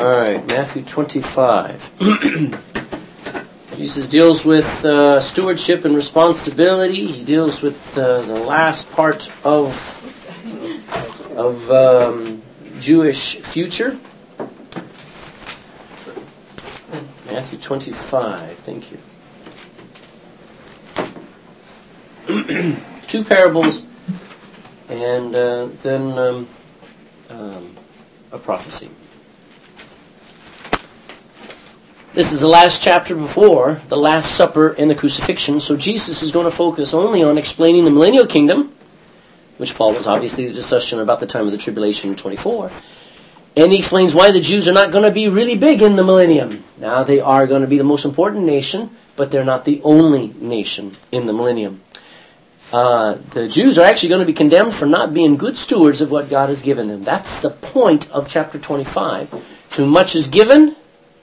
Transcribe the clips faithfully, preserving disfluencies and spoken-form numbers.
right, Matthew twenty-five. Jesus deals with uh, stewardship and responsibility. He deals with uh, the last part of of um, Jewish future. Matthew twenty-five. Thank you. Two parables, and uh, then um, um, a prophecy. This is the last chapter before the Last Supper and the crucifixion, so Jesus is going to focus only on explaining the millennial kingdom, which follows obviously the discussion about the time of the tribulation in twenty-four. And he explains why the Jews are not going to be really big in the millennium. Now, they are going to be the most important nation, but they're not the only nation in the millennium. Uh, the Jews are actually going to be condemned for not being good stewards of what God has given them. That's the point of chapter twenty-five. Too much is given,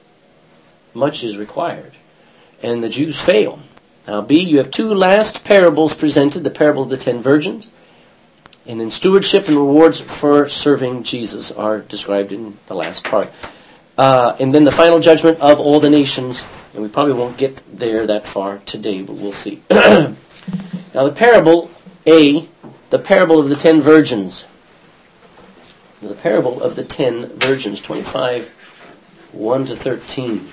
much is required. And the Jews fail. Now, B, you have two last parables presented, the parable of the ten virgins, and then stewardship and rewards for serving Jesus are described in the last part. Uh, and then the final judgment of all the nations, and we probably won't get there that far today, but we'll see. Now, the parable, A, the parable of the ten virgins. The parable of the ten virgins, twenty-five, one to thirteen.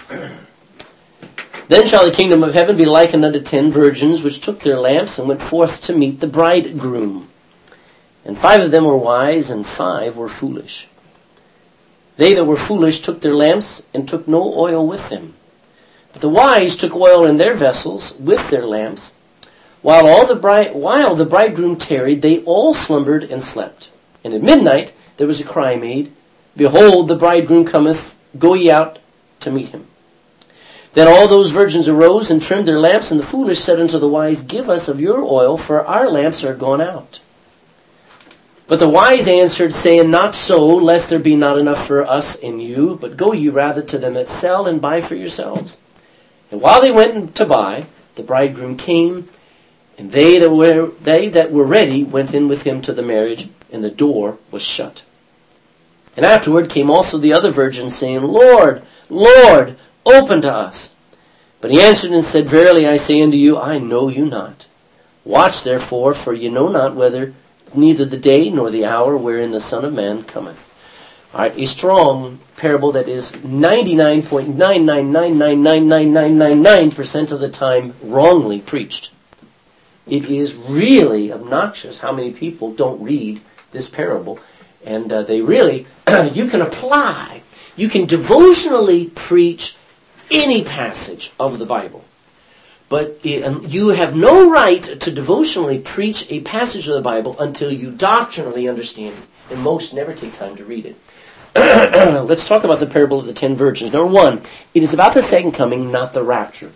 Then shall the kingdom of heaven be likened unto ten virgins, which took their lamps and went forth to meet the bridegroom. And five of them were wise, and five were foolish. They that were foolish took their lamps, and took no oil with them. But the wise took oil in their vessels with their lamps. While all the bride, while the bridegroom tarried, they all slumbered and slept. And at midnight there was a cry made, Behold, the bridegroom cometh, go ye out to meet him. Then all those virgins arose and trimmed their lamps, and the foolish said unto the wise, Give us of your oil, for our lamps are gone out. But the wise answered, saying, Not so, lest there be not enough for us and you, but go ye rather to them that sell, and buy for yourselves. And while they went to buy, the bridegroom came, and they that were they that were ready went in with him to the marriage, and the door was shut. And afterward came also the other virgins, saying, Lord, Lord, open to us. But he answered and said, Verily I say unto you, I know you not. Watch therefore, for ye know not whether neither the day nor the hour wherein the Son of Man cometh. All right, a strong parable that is ninety-nine point nine nine nine nine nine nine nine nine nine percent of the time wrongly preached. It is really obnoxious how many people don't read this parable. And uh, they really, you can apply, you can devotionally preach any passage of the Bible. But it, um, you have no right to devotionally preach a passage of the Bible until you doctrinally understand it. And most never take time to read it. Let's talk about the parable of the ten virgins. Number one, it is about the second coming, not the rapture.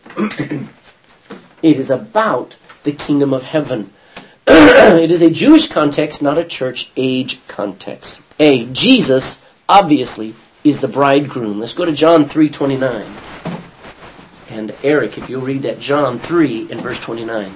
It is about the kingdom of heaven. It is a Jewish context, not a church age context. A, Jesus, obviously, is the bridegroom. Let's go to John three twenty-nine. And Eric, if you'll read that, John three and verse twenty-nine.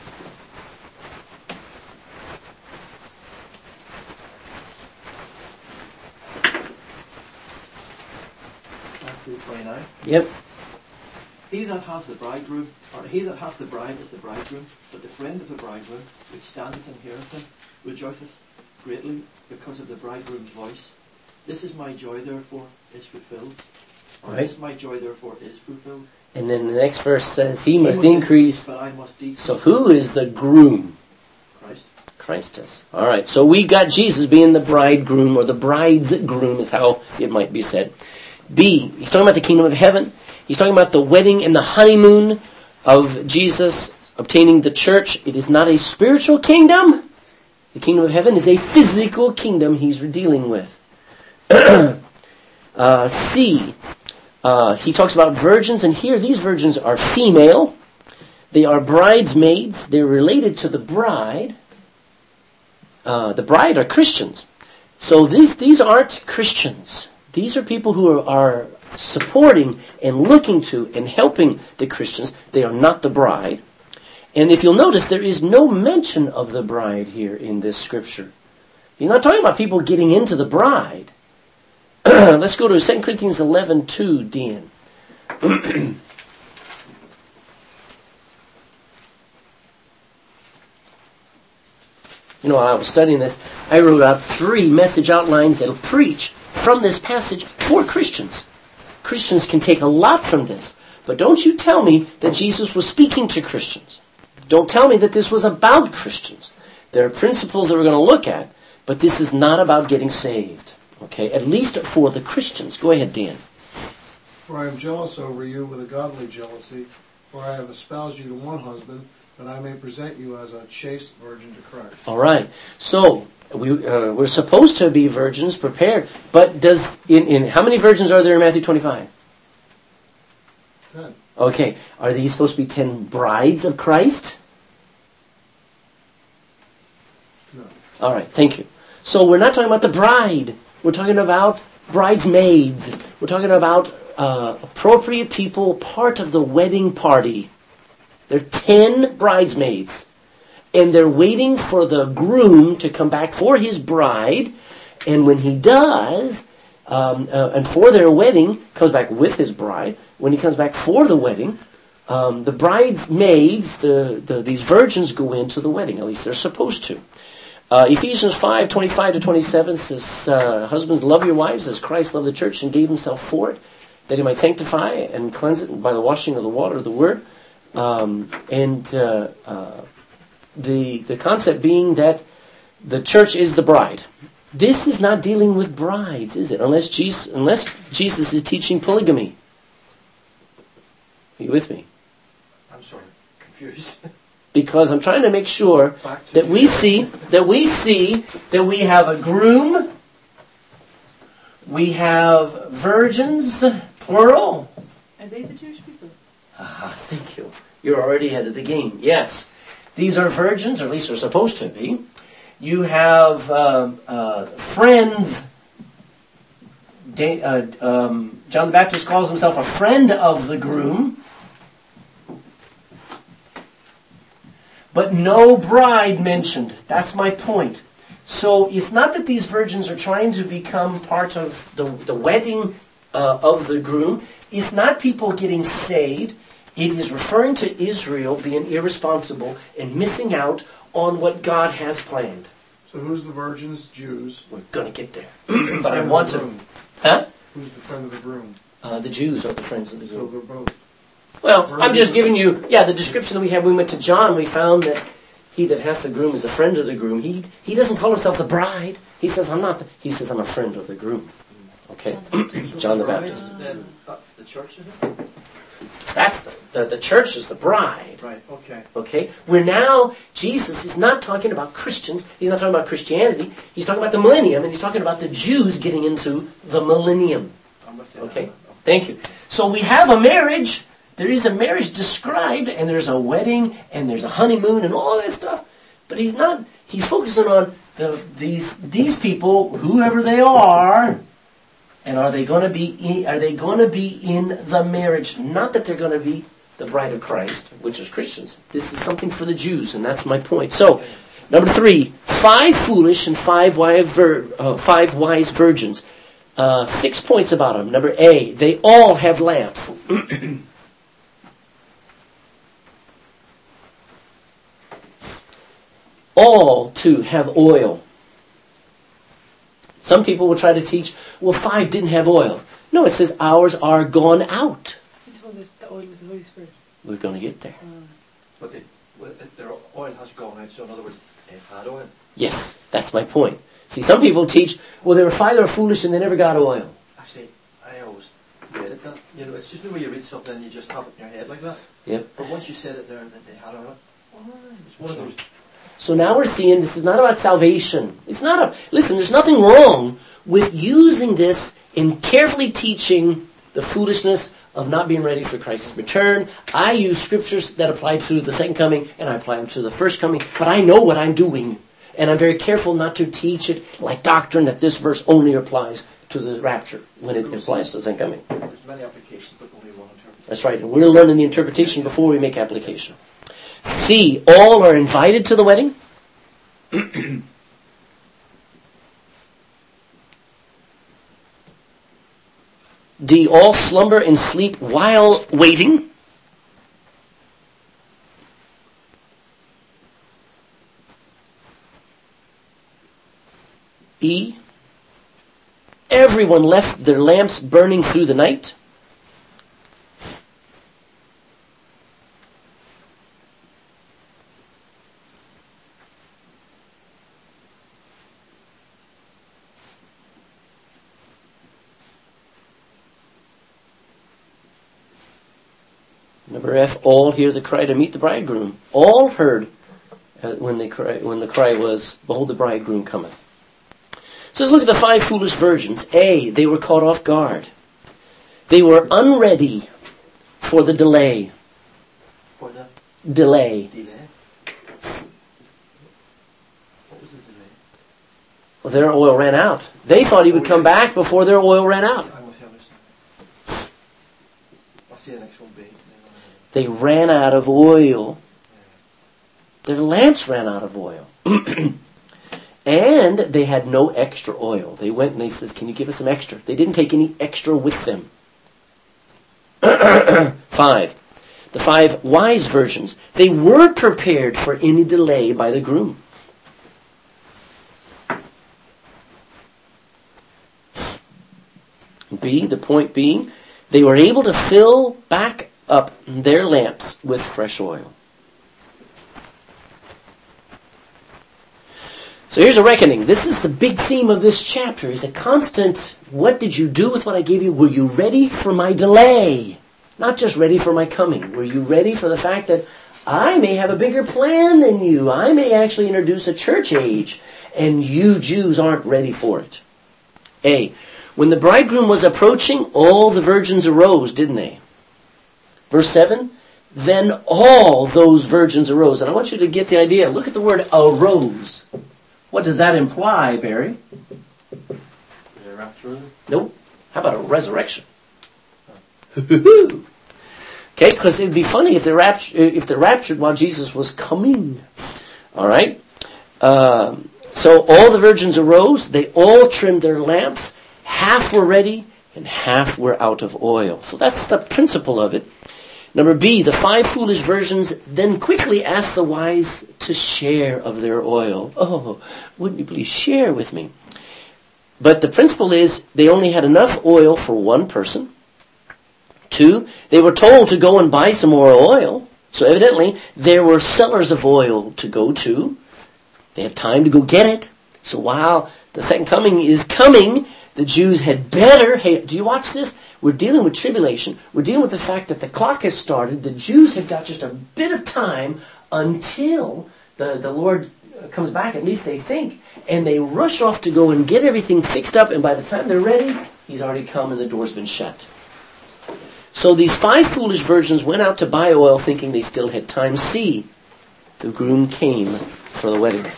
three twenty-nine. Yep. He that hath the bridegroom, or he that hath the bride is the bridegroom, but the friend of the bridegroom, which standeth and heareth him, rejoiceth greatly because of the bridegroom's voice. This is my joy, therefore, is fulfilled. Or Right. this my joy, therefore, is fulfilled. And then the next verse says, He must He increase. But I must decrease. So who is the groom? Christ. Christ is. All right. So we got Jesus being the bridegroom, or the bride's groom is how it might be said. B, he's talking about the kingdom of heaven. He's talking about the wedding and the honeymoon of Jesus obtaining the church. It is not a spiritual kingdom. The kingdom of heaven is a physical kingdom he's dealing with. uh, C, uh, he talks about virgins, and here these virgins are female. They are bridesmaids. They're related to the bride. Uh, the bride are Christians. So these, these aren't Christians. These are people who are, are supporting and looking to and helping the Christians. They are not the bride. And if you'll notice, there is no mention of the bride here in this scripture. He's not talking about people getting into the bride. Let's go to Second Corinthians eleven two, Dan. You know, while I was studying this, I wrote out three message outlines that'll preach from this passage for Christians. Christians can take a lot from this. But don't you tell me that Jesus was speaking to Christians. Don't tell me that this was about Christians. There are principles that we're going to look at, but this is not about getting saved. Okay, at least for the Christians. Go ahead, Dan. For I am jealous over you with a godly jealousy, for I have espoused you to one husband, that I may present you as a chaste virgin to Christ. All right. So we uh, we're supposed to be virgins, prepared. But does in, in how many virgins are there in Matthew twenty-five? Ten. Okay. Are these supposed to be ten brides of Christ? No. All right. Thank you. So we're not talking about the bride. We're talking about bridesmaids. We're talking about uh, appropriate people, part of the wedding party. There are ten bridesmaids, and they're waiting for the groom to come back for his bride, and when he does, um, uh, and for their wedding, comes back with his bride, when he comes back for the wedding, um, the bridesmaids, the, the these virgins go into the wedding, at least they're supposed to. Uh, Ephesians five, twenty-five to twenty-seven says, uh, husbands, love your wives as Christ loved the church and gave himself for it, that he might sanctify and cleanse it by the washing of the water of the word. Um, and uh, uh, the the concept being that the church is the bride. This is not dealing with brides, is it? Unless Jesus, unless Jesus is teaching polygamy. Are you with me? I'm sorry, confused. Because I'm trying to make sure that we see that we see that we have a groom, we have virgins, plural. Are they the Jewish people? Ah, thank you. You're already ahead of the game. Yes. These are virgins, or at least they're supposed to be. You have uh, uh, friends. Da- uh, um, John the Baptist calls himself a friend of the groom. But no bride mentioned. That's my point. So it's not that these virgins are trying to become part of the, the wedding uh, of the groom. It's not people getting saved. It is referring to Israel being irresponsible and missing out on what God has planned. So who's the virgins? Jews. We're going to get there. Who's But I the want friend to... of the groom? Huh? Who's the friend of the groom? Uh, the Jews are the friends of the So groom. they're both. Well, I'm just giving you... Yeah, the description that we have. We went to John. We found that he that hath the groom is a friend of the groom. He he doesn't call himself the bride. He says, I'm not... The, he says, I'm a friend of the groom. Okay? John the Baptist. Then that's the church, is it? That's the, the, the church is the bride. Right, okay. Okay? Where now, Jesus is not talking about Christians. He's not talking about Christianity. He's talking about the millennium, and he's talking about the Jews getting into the millennium. I'm with you. Okay? Thank you. So we have a marriage. There is a marriage described, and there's a wedding, and there's a honeymoon, and all that stuff. But he's not, he's focusing on the these these people, whoever they are, and are they going to be in, are they going to be in the marriage? Not that they're going to be the bride of Christ, which is Christians. This is something for the Jews, and that's my point. So, number three, five foolish and five wise, vir, uh, five wise virgins. Uh, six points about them. Number A, they all have lamps. All, too, have oil. Some people will try to teach, well, five didn't have oil. No, it says ours are gone out. He told us the oil was the Holy Spirit. We're going to get there. Um, But they, well, their oil has gone out, so in other words, they had oil. Yes, that's my point. See, some people teach, well, they were five that were foolish and they never got oil. Actually, I always read it that. You know, it's just the way you read something and you just have it in your head like that. Yep. But once you said it there, that they had oil, it's one of those. So now we're seeing this is not about salvation. It's not a... Listen, there's nothing wrong with using this in carefully teaching the foolishness of not being ready for Christ's return. I use scriptures that apply to the second coming, and I apply them to the first coming, but I know what I'm doing. And I'm very careful not to teach it like doctrine that this verse only applies to the rapture when it applies to the second coming. There's many applications, but only one interpretation. That's right. And we're learning the interpretation before we make application. C, all are invited to the wedding. D, all slumber and sleep while waiting. E, everyone left their lamps burning through the night. Number F, all hear the cry to meet the bridegroom. All heard uh, when, they cry, when the cry was, behold, the bridegroom cometh. So let's look at the five foolish virgins. A, they were caught off guard. They were unready for the delay. For the Delay. delay. What was the delay? Well, their oil ran out. They thought he would come back before their oil ran out. I must have listened. I'll see the next one, B. They ran out of oil. Their lamps ran out of oil. And they had no extra oil. They went and they says, can you give us some extra? They didn't take any extra with them. Five. The five wise virgins. They were prepared for any delay by the groom. B, the point being, they were able to fill back up their lamps with fresh oil. So here's a reckoning. This is the big theme of this chapter, is a constant, what did you do with what I gave you? Were you ready for my delay? Not just ready for my coming. Were you ready for the fact that I may have a bigger plan than you? I may actually introduce a church age, and you Jews aren't ready for it. A, when the bridegroom was approaching, all the virgins arose, didn't they? Verse seven, then all those virgins arose. And I want you to get the idea. Look at the word arose. What does that imply, Barry? A rapture? Nope. How about a resurrection? Okay, because it'd be funny if they're, rapt- if they're raptured while Jesus was coming. All right? Um, so all the virgins arose. They all trimmed their lamps. Half were ready and half were out of oil. So that's the principle of it. Number B, the five foolish virgins then quickly asked the wise to share of their oil. Oh, wouldn't you please share with me? But the principle is they only had enough oil for one person. Two, they were told to go and buy some more oil. So evidently there were sellers of oil to go to. They had time to go get it. So while the second coming is coming, the Jews had better, hey, do you watch this? We're dealing with tribulation. We're dealing with the fact that the clock has started. The Jews have got just a bit of time until the, the Lord comes back, at least they think. And they rush off to go and get everything fixed up. And by the time they're ready, he's already come and the door's been shut. So these five foolish virgins went out to buy oil thinking they still had time. See, the groom came for the wedding.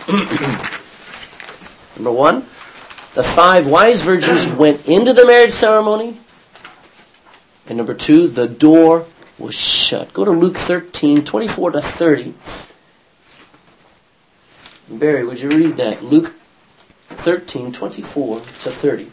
Number one, the five wise virgins went into the marriage ceremony. And number two, the door was shut. Go to Luke thirteen, twenty-four to thirty. Barry, would you read that? Luke thirteen, twenty-four to thirty.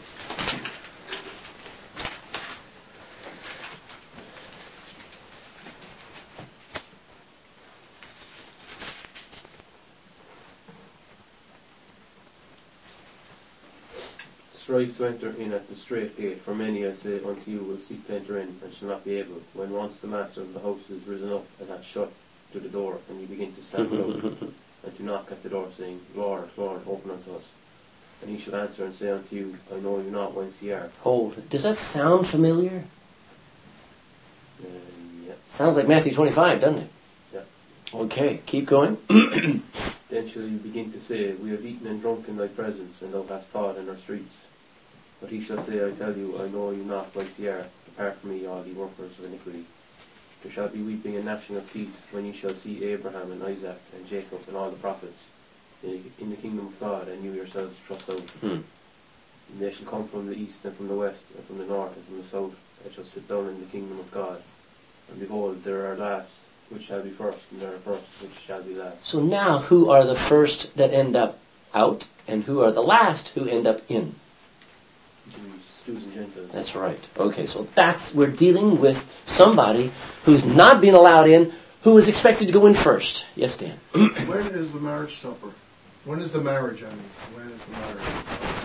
Strive to enter in at the strait gate, for many, I say unto you, will seek to enter in, and shall not be able. When once the master of the house is risen up, and hath shut to the door, and you begin to stand without, and to knock at the door, saying, Lord, Lord, open unto us. And he shall answer and say unto you, I know you not whence ye are. Hold. Does that sound familiar? Uh, yeah. Sounds like Matthew twenty-five, doesn't it? Yeah. Okay, keep going. Then shall you begin to say, We have eaten and drunk in thy presence, and thou hast taught in our streets. But he shall say, I tell you, I know you not whence ye are. Depart from me, all ye workers of iniquity. There shall be weeping and gnashing of teeth, when ye shall see Abraham and Isaac and Jacob and all the prophets in the kingdom of God, and you yourselves thrust out. Hmm. And they shall come from the east and from the west and from the north and from the south, and shall sit down in the kingdom of God. And behold, there are last which shall be first, and there are first which shall be last. So now, who are the first that end up out, and who are the last who end up in? Jews. Jews and Gentiles. That's right. Okay, so that's, we're dealing with somebody who's not being allowed in, who is expected to go in first. Yes, Dan? When is the marriage supper? When is the marriage, I mean? When is the marriage?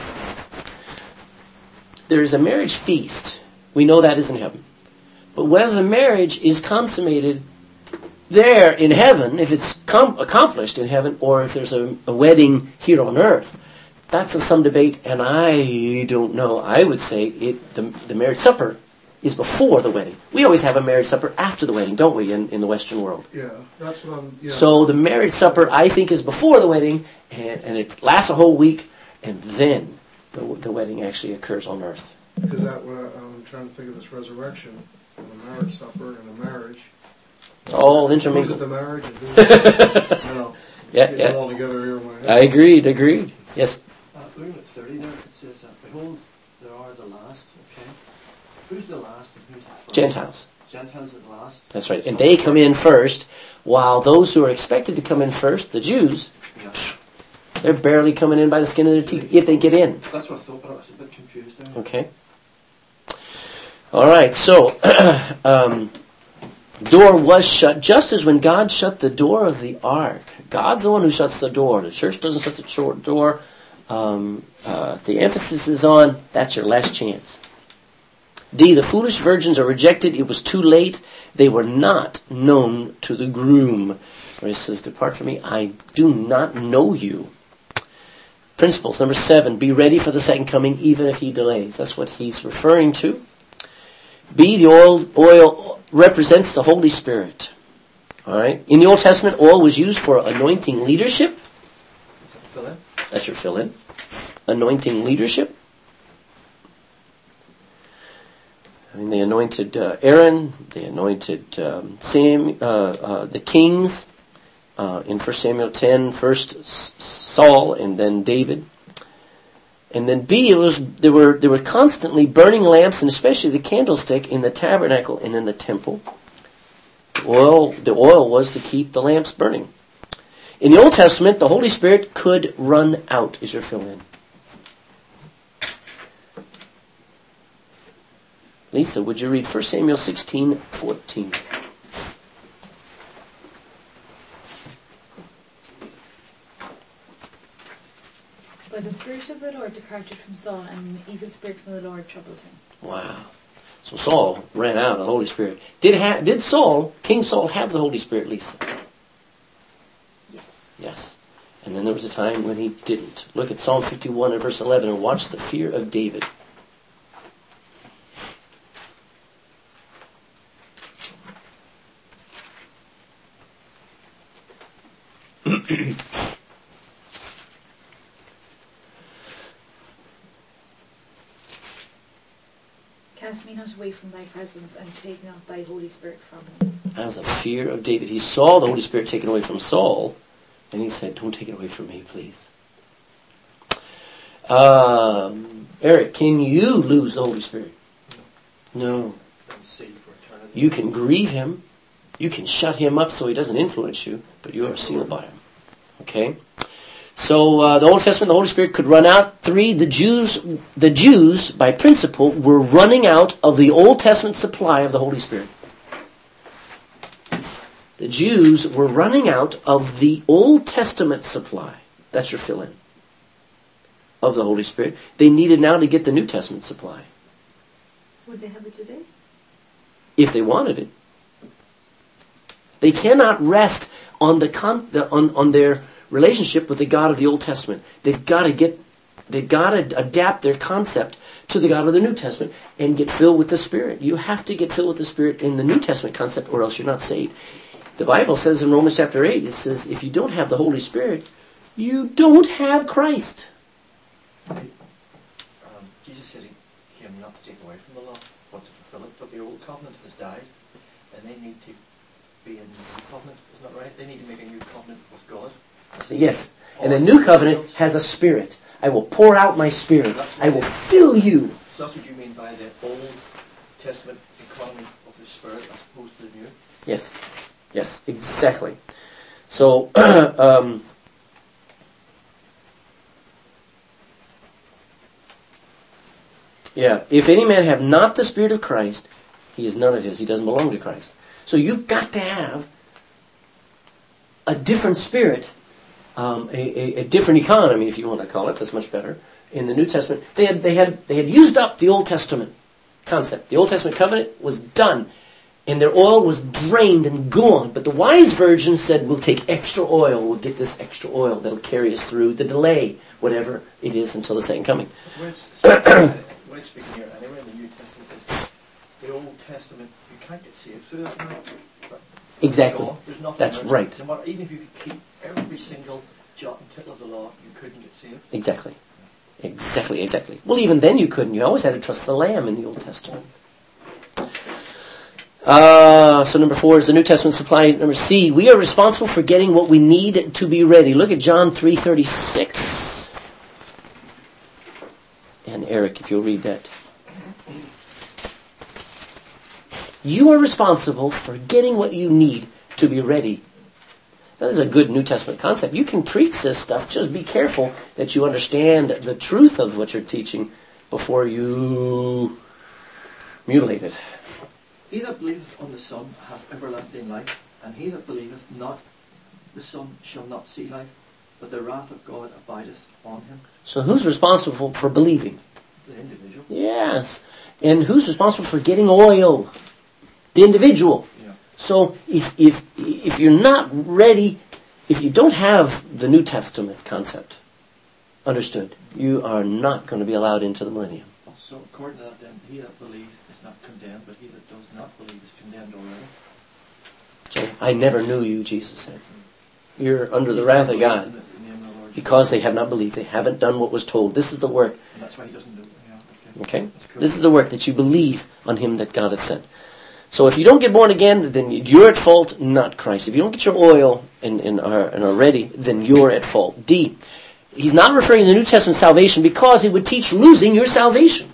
There is a marriage feast. We know that is in heaven. But whether the marriage is consummated there in heaven, if it's com- accomplished in heaven, or if there's a, a wedding here on earth, that's of some debate, and I don't know. I would say it. The, the marriage supper is before the wedding. We always have a marriage supper after the wedding, don't we, in, in the Western world? Yeah, that's what I'm... Yeah. So the marriage supper, I think, is before the wedding, and, and it lasts a whole week, and then the, the wedding actually occurs on earth. Is that what I, I'm trying to think of this resurrection, and a marriage supper and a marriage. It's all Who's at intermingled. the marriage and who's at, you know, Yeah, getting yeah. it all together here in my head. I agreed, agreed. Yes. Uh, looking at thirty there, it says, uh, behold, there are the last, okay? Who's the last and who's the first? Gentiles. Gentiles are the last. That's right. And they come in first, while those who are expected to come in first, the Jews, Yeah. they're barely coming in by the skin of their teeth, if they get in. That's what I thought, but I was a bit confused there. Okay. All right. So, um, door was shut, just as when God shut the door of the ark. God's the one who shuts the door. The church doesn't shut the short door. Um, uh, the emphasis is on, that's your last chance. D, the foolish virgins are rejected. It was too late. They were not known to the groom. Where he says, depart from me, I do not know you. Principles, number seven, be ready for the second coming, even if he delays. That's what he's referring to. B, the oil, oil represents the Holy Spirit. All right. In the Old Testament, oil was used for anointing leadership. Fill in. That's your fill-in. Anointing leadership. I mean, they anointed uh, Aaron. They anointed um, Sam, uh, uh, the kings uh, in First Samuel ten. First S- Saul, and then David. And then B, it was there were there were constantly burning lamps, and especially the candlestick in the tabernacle and in the temple. The oil, the oil was to keep the lamps burning. In the Old Testament, the Holy Spirit could run out. Is your fill-in? Lisa, would you read First Samuel sixteen fourteen? But the Spirit of the Lord departed from Saul, and an evil spirit from the Lord troubled him. Wow. So Saul ran out of the Holy Spirit. Did ha- did Saul, King Saul, have the Holy Spirit, Lisa? Yes. Yes. And then there was a time when he didn't. Look at Psalm fifty-one and verse eleven and watch the fear of David. Cast me not away from thy presence, and take not thy Holy Spirit from me. That was a fear of David. He saw the Holy Spirit taken away from Saul, and he said, don't take it away from me, please. Um, Eric, can you lose the Holy Spirit? No. Sealed for eternity. You can grieve him. You can shut him up so he doesn't influence you, but you are sealed by him. Okay? So uh, the Old Testament, the Holy Spirit could run out. Three, the Jews, the Jews, by principle, were running out of the Old Testament supply of the Holy Spirit. The Jews were running out of the Old Testament supply. That's your fill-in. Of the Holy Spirit. They needed now to get the New Testament supply. Would they have it today? If they wanted it. They cannot rest on the con- the, on, on their relationship with the God of the Old Testament. They've got to get, they've got to adapt their concept to the God of the New Testament and get filled with the Spirit. You have to get filled with the Spirit in the New Testament concept, or else you're not saved. The Bible says in Romans chapter eight, it says, if you don't have the Holy Spirit, you don't have Christ. Um, Jesus said he came not to take away from the law, but to fulfill it. But the old covenant has died, and they need to be in the new covenant. Isn't that right? They need to make a new covenant with God. Yes. And the new covenant has a Spirit. I will pour out my Spirit. I will fill you. So that's what you mean by the Old Testament economy of the Spirit as opposed to the New? Yes. Yes, exactly. So, um, Yeah. If any man have not the Spirit of Christ, he is none of his. He doesn't belong to Christ. So you've got to have a different spirit, um, a, a, a different economy, if you want to call it. That's much better. In the New Testament, they had they had they had used up the Old Testament concept. The Old Testament covenant was done, and their oil was drained and gone. But the wise virgin said, "We'll take extra oil. We'll get this extra oil that'll carry us through the delay, whatever it is, until the second coming." What I'm speaking here, anyway, in the New Testament is the Old Testament. You can't get saved through that now. Exactly. There's nothing. That's there. right. No matter, even if you could keep every single jot and tittle of the law, you couldn't get saved. Exactly. Exactly, exactly. Well, even then you couldn't. You always had to trust the Lamb in the Old Testament. Uh, so number four is the New Testament supply. Number C, we are responsible for getting what we need to be ready. Look at John three thirty-six. And Eric, if you'll read that. You are responsible for getting what you need to be ready. Now, this is a good New Testament concept. You can preach this stuff. Just be careful that you understand the truth of what you're teaching before you mutilate it. He that believeth on the Son hath everlasting life, and he that believeth not the Son shall not see life, but the wrath of God abideth on him. So who's responsible for believing? The individual. Yes. And who's responsible for getting oil? The individual. Yeah. So if if if you're not ready, if you don't have the New Testament concept understood, you are not going to be allowed into the millennium. So according to that, then, he that believes is not condemned, but he that does not believe is condemned already. So I never knew you, Jesus said. You're under the wrath of God because they have not believed. They haven't done what was told. This is the work. And that's why he doesn't do it. Yeah, Okay? okay. Cool. This is the work that you believe on him that God has sent. So if you don't get born again, then you're at fault, not Christ. If you don't get your oil and, and, are, and are ready, then you're at fault. D, he's not referring to the New Testament salvation because he would teach losing your salvation.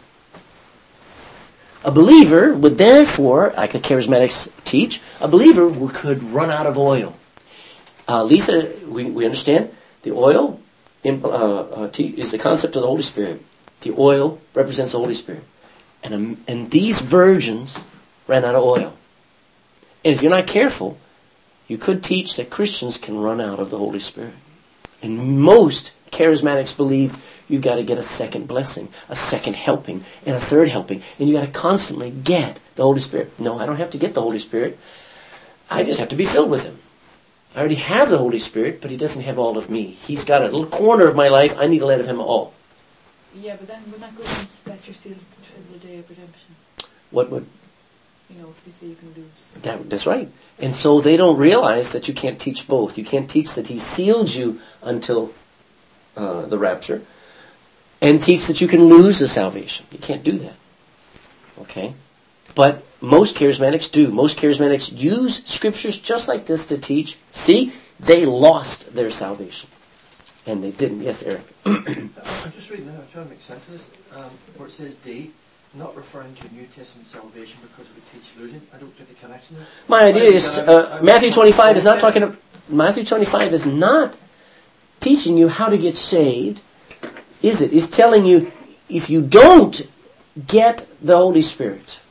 A believer would therefore, like the charismatics teach, a believer could run out of oil. Uh, Lisa, we, we understand the oil uh, uh, is the concept of the Holy Spirit. The oil represents the Holy Spirit. And, um, and these virgins ran out of oil. And if you're not careful, you could teach that Christians can run out of the Holy Spirit. And most charismatics believe you've got to get a second blessing, a second helping, and a third helping. And you've got to constantly get the Holy Spirit. No, I don't have to get the Holy Spirit. I just have to be filled with Him. I already have the Holy Spirit, but He doesn't have all of me. He's got a little corner of my life. I need to let Him all. Yeah, but then would that go against that you're sealed for the day of redemption? What would... You know, if they say you can lose. That, that's right. And so they don't realize that you can't teach both. You can't teach that He sealed you until uh, the rapture and teach that you can lose the salvation. You can't do that. Okay? But most charismatics do. Most charismatics use scriptures just like this to teach. See, they lost their salvation. And they didn't. Yes, Eric. I'm just reading now, I'm trying to make sense of this. Um, where it says D, not referring to New Testament salvation because it would teach losing. I don't get the connection there. My idea is uh, Matthew twenty-five is not talking. Matthew twenty-five is not teaching you how to get saved, is it? It's telling you if you don't get the Holy Spirit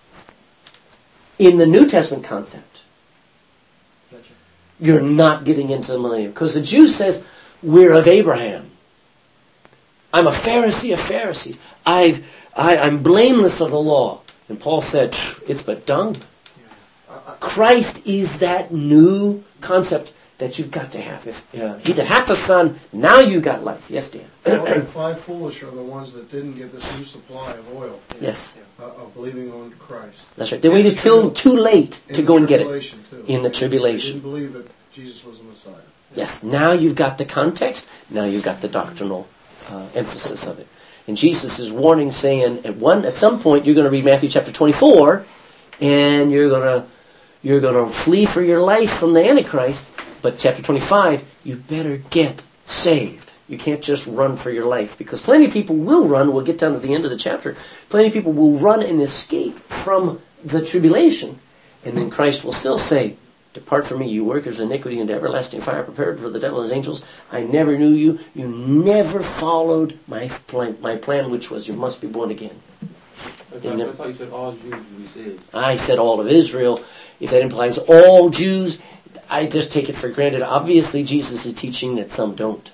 in the New Testament concept, Gotcha. you're not getting into the millennium. Because the Jew says, we're of Abraham. I'm a Pharisee of Pharisees. I've, I, I'm blameless of the law. And Paul said, it's but dung. Yeah. I, I, Christ is that new concept that you've got to have. If uh, He that hath the Son, now you got life. Yes, Dan? Well, the five foolish are the ones that didn't get this new supply of oil, Yes, uh, of believing on Christ. that's right. They waited till too late In to the go and get it. tribulation, too. In the They tribulation. didn't believe that Jesus was the Messiah. Yes, now you've got the context. Now you've got the doctrinal uh, emphasis of it. And Jesus is warning, saying, at one, at some point, you're going to read Matthew chapter twenty-four, and you're going to you're going to flee for your life from the Antichrist. But chapter twenty-five, you better get saved. You can't just run for your life, because plenty of people will run. We'll get down to the end of the chapter. Plenty of people will run and escape from the tribulation, and then Christ will still say, depart from me, you workers of iniquity, into everlasting fire prepared for the devil and his angels. I never knew you. You never followed my plan, my plan, which was you must be born again. I They thought, never- I thought you said all Jews will be saved. I said all of Israel. If that implies all Jews, I just take it for granted. Obviously, Jesus is teaching that some don't.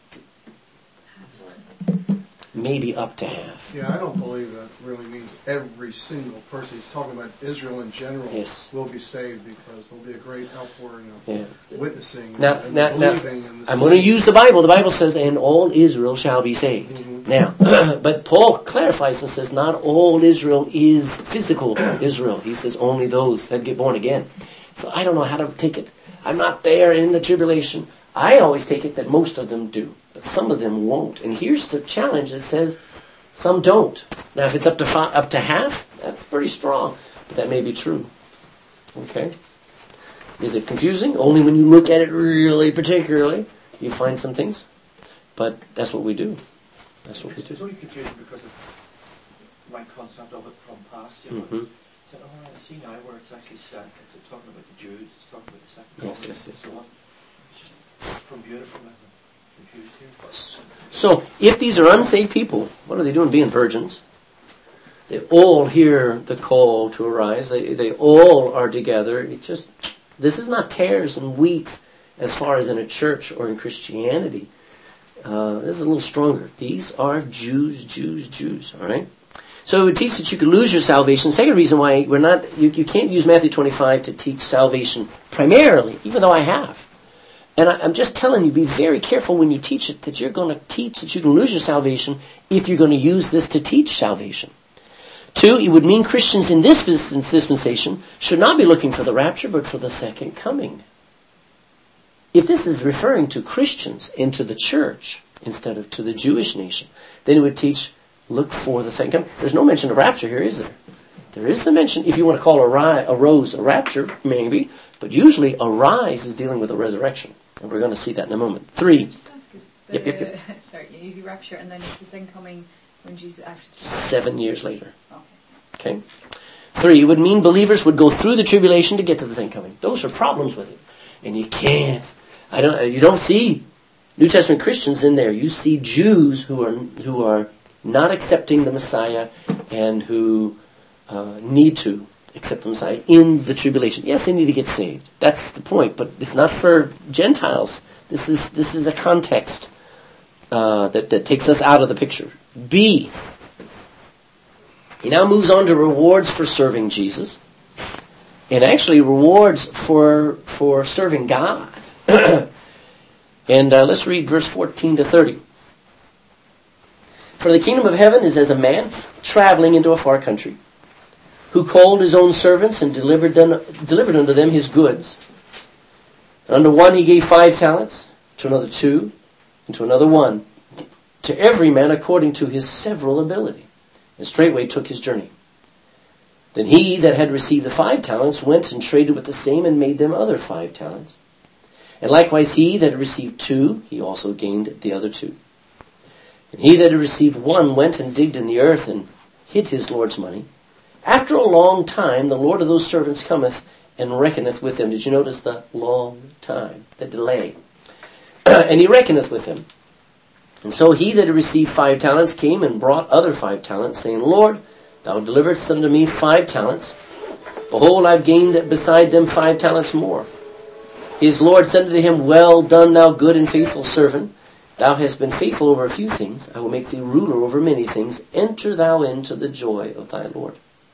Maybe up to half. Yeah, I don't believe that really means every single person. He's talking about Israel in general Yes. will be saved because there'll be a great outpouring of Yeah. witnessing Now, and now, now, believing in the I'm going to saved. use the Bible. The Bible says, and all Israel shall be saved. Mhm. Now, but Paul clarifies and says, not all Israel is physical Israel. He says only those that get born again. So I don't know how to take it. I'm not there in the tribulation. I always take it that most of them do, but some of them won't. And here's the challenge that says some don't. Now, if it's up to fi- up to half, that's pretty strong, but that may be true. Okay. Is it confusing? Only when you look at it really particularly, you find some things. But that's what we do. That's what we It's, it's do. only confusing because of my concept of it from past. You know, Mhm. it's, said, oh, I see now where it's actually set. It's talking about the Jews. It's talking about the second Yes, coming yes, yes. and so on. It's just from beautiful and confused here. So, if these are unsaved people, what are they doing being virgins? They all hear the call to arise. They they all are together. It just this is not tares and wheats as far as in a church or in Christianity. Uh, this is a little stronger. These are Jews, Jews, Jews. All right. So it would teach that you could lose your salvation. Second reason why we're not you, you can't use Matthew twenty-five to teach salvation primarily, even though I have. And I, I'm just telling you, be very careful when you teach it that you're going to teach that you can lose your salvation if you're going to use this to teach salvation. Two, it would mean Christians in this dispensation should not be looking for the rapture, but for the second coming. If this is referring to Christians and to the church instead of to the Jewish nation, then it would teach, look for the second coming. There's no mention of rapture here, is there? There is the mention, if you want to call a, ri- a rose a rapture, maybe, but usually a rise is dealing with a resurrection. And we're going to see that in a moment. Three. Just ask us the, Yep, yep, yep. Sorry, you do rapture, and then it's the second coming when Jesus after the Seven years later. Okay. Okay. Three, it would mean believers would go through the tribulation to get to the second coming. Those are problems with it. And you can't. I don't. You don't see New Testament Christians in there. You see Jews who are who are not accepting the Messiah and who uh, need to accept the Messiah in the tribulation. Yes, they need to get saved. That's the point. But it's not for Gentiles. This is this is a context uh, that that takes us out of the picture. B. He now moves on to rewards for serving Jesus, and actually rewards for for serving God. And uh, let's read verse fourteen to thirty. For the kingdom of heaven is as a man traveling into a far country, who called his own servants and delivered them, delivered unto them his goods. And unto one he gave five talents, to another two, and to another one, to every man according to his several ability. And straightway took his journey. Then he that had received the five talents went and traded with the same and made them other five talents. And likewise he that had received two, he also gained the other two. And he that had received one went and digged in the earth and hid his Lord's money. After a long time the Lord of those servants cometh and reckoneth with them. Did you notice the long time, the delay? And he reckoneth with them. And so he that had received five talents came and brought other five talents, saying, Lord, thou deliveredst unto me five talents. Behold, I've gained beside them five talents more. His Lord said unto him, Well done, thou good and faithful servant. Thou hast been faithful over a few things. I will make thee ruler over many things. Enter thou into the joy of thy Lord.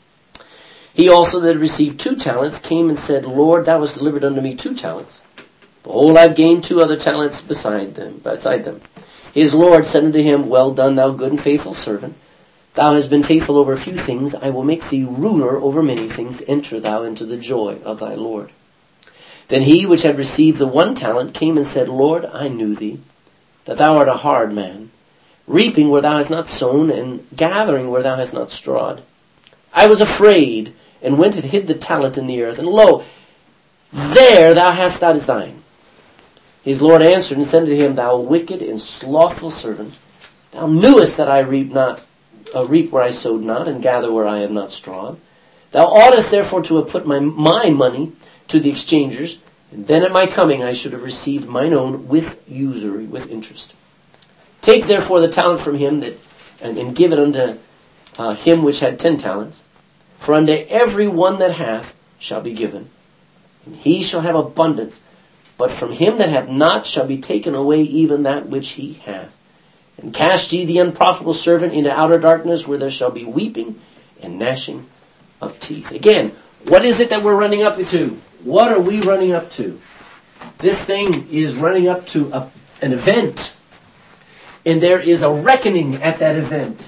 He also that had received two talents came and said, Lord, thou hast delivered unto me two talents. Behold, I've gained two other talents beside them. Beside them. His Lord said unto him, Well done, thou good and faithful servant. Thou hast been faithful over a few things. I will make thee ruler over many things. Enter thou into the joy of thy Lord. Then he which had received the one talent came and said, Lord, I knew thee, that thou art a hard man, reaping where thou hast not sown, and gathering where thou hast not strawed. I was afraid, and went and hid the talent in the earth. And lo, there thou hast that is thine. His Lord answered and said unto him, Thou wicked and slothful servant, thou knewest that I reap not, uh, reap where I sowed not, and gather where I have not strawed. Thou oughtest therefore to have put my, my money to the exchangers, and then at my coming I should have received mine own with usury, with interest. Take therefore the talent from him that, and, and give it unto uh, him which had ten talents. For unto every one that hath shall be given, and he shall have abundance. But from him that hath not shall be taken away even that which he hath. And cast ye the unprofitable servant into outer darkness, where there shall be weeping and gnashing of teeth. Again, what is it that we're running up to? What are we running up to? This thing is running up to a, an event. And there is a reckoning at that event.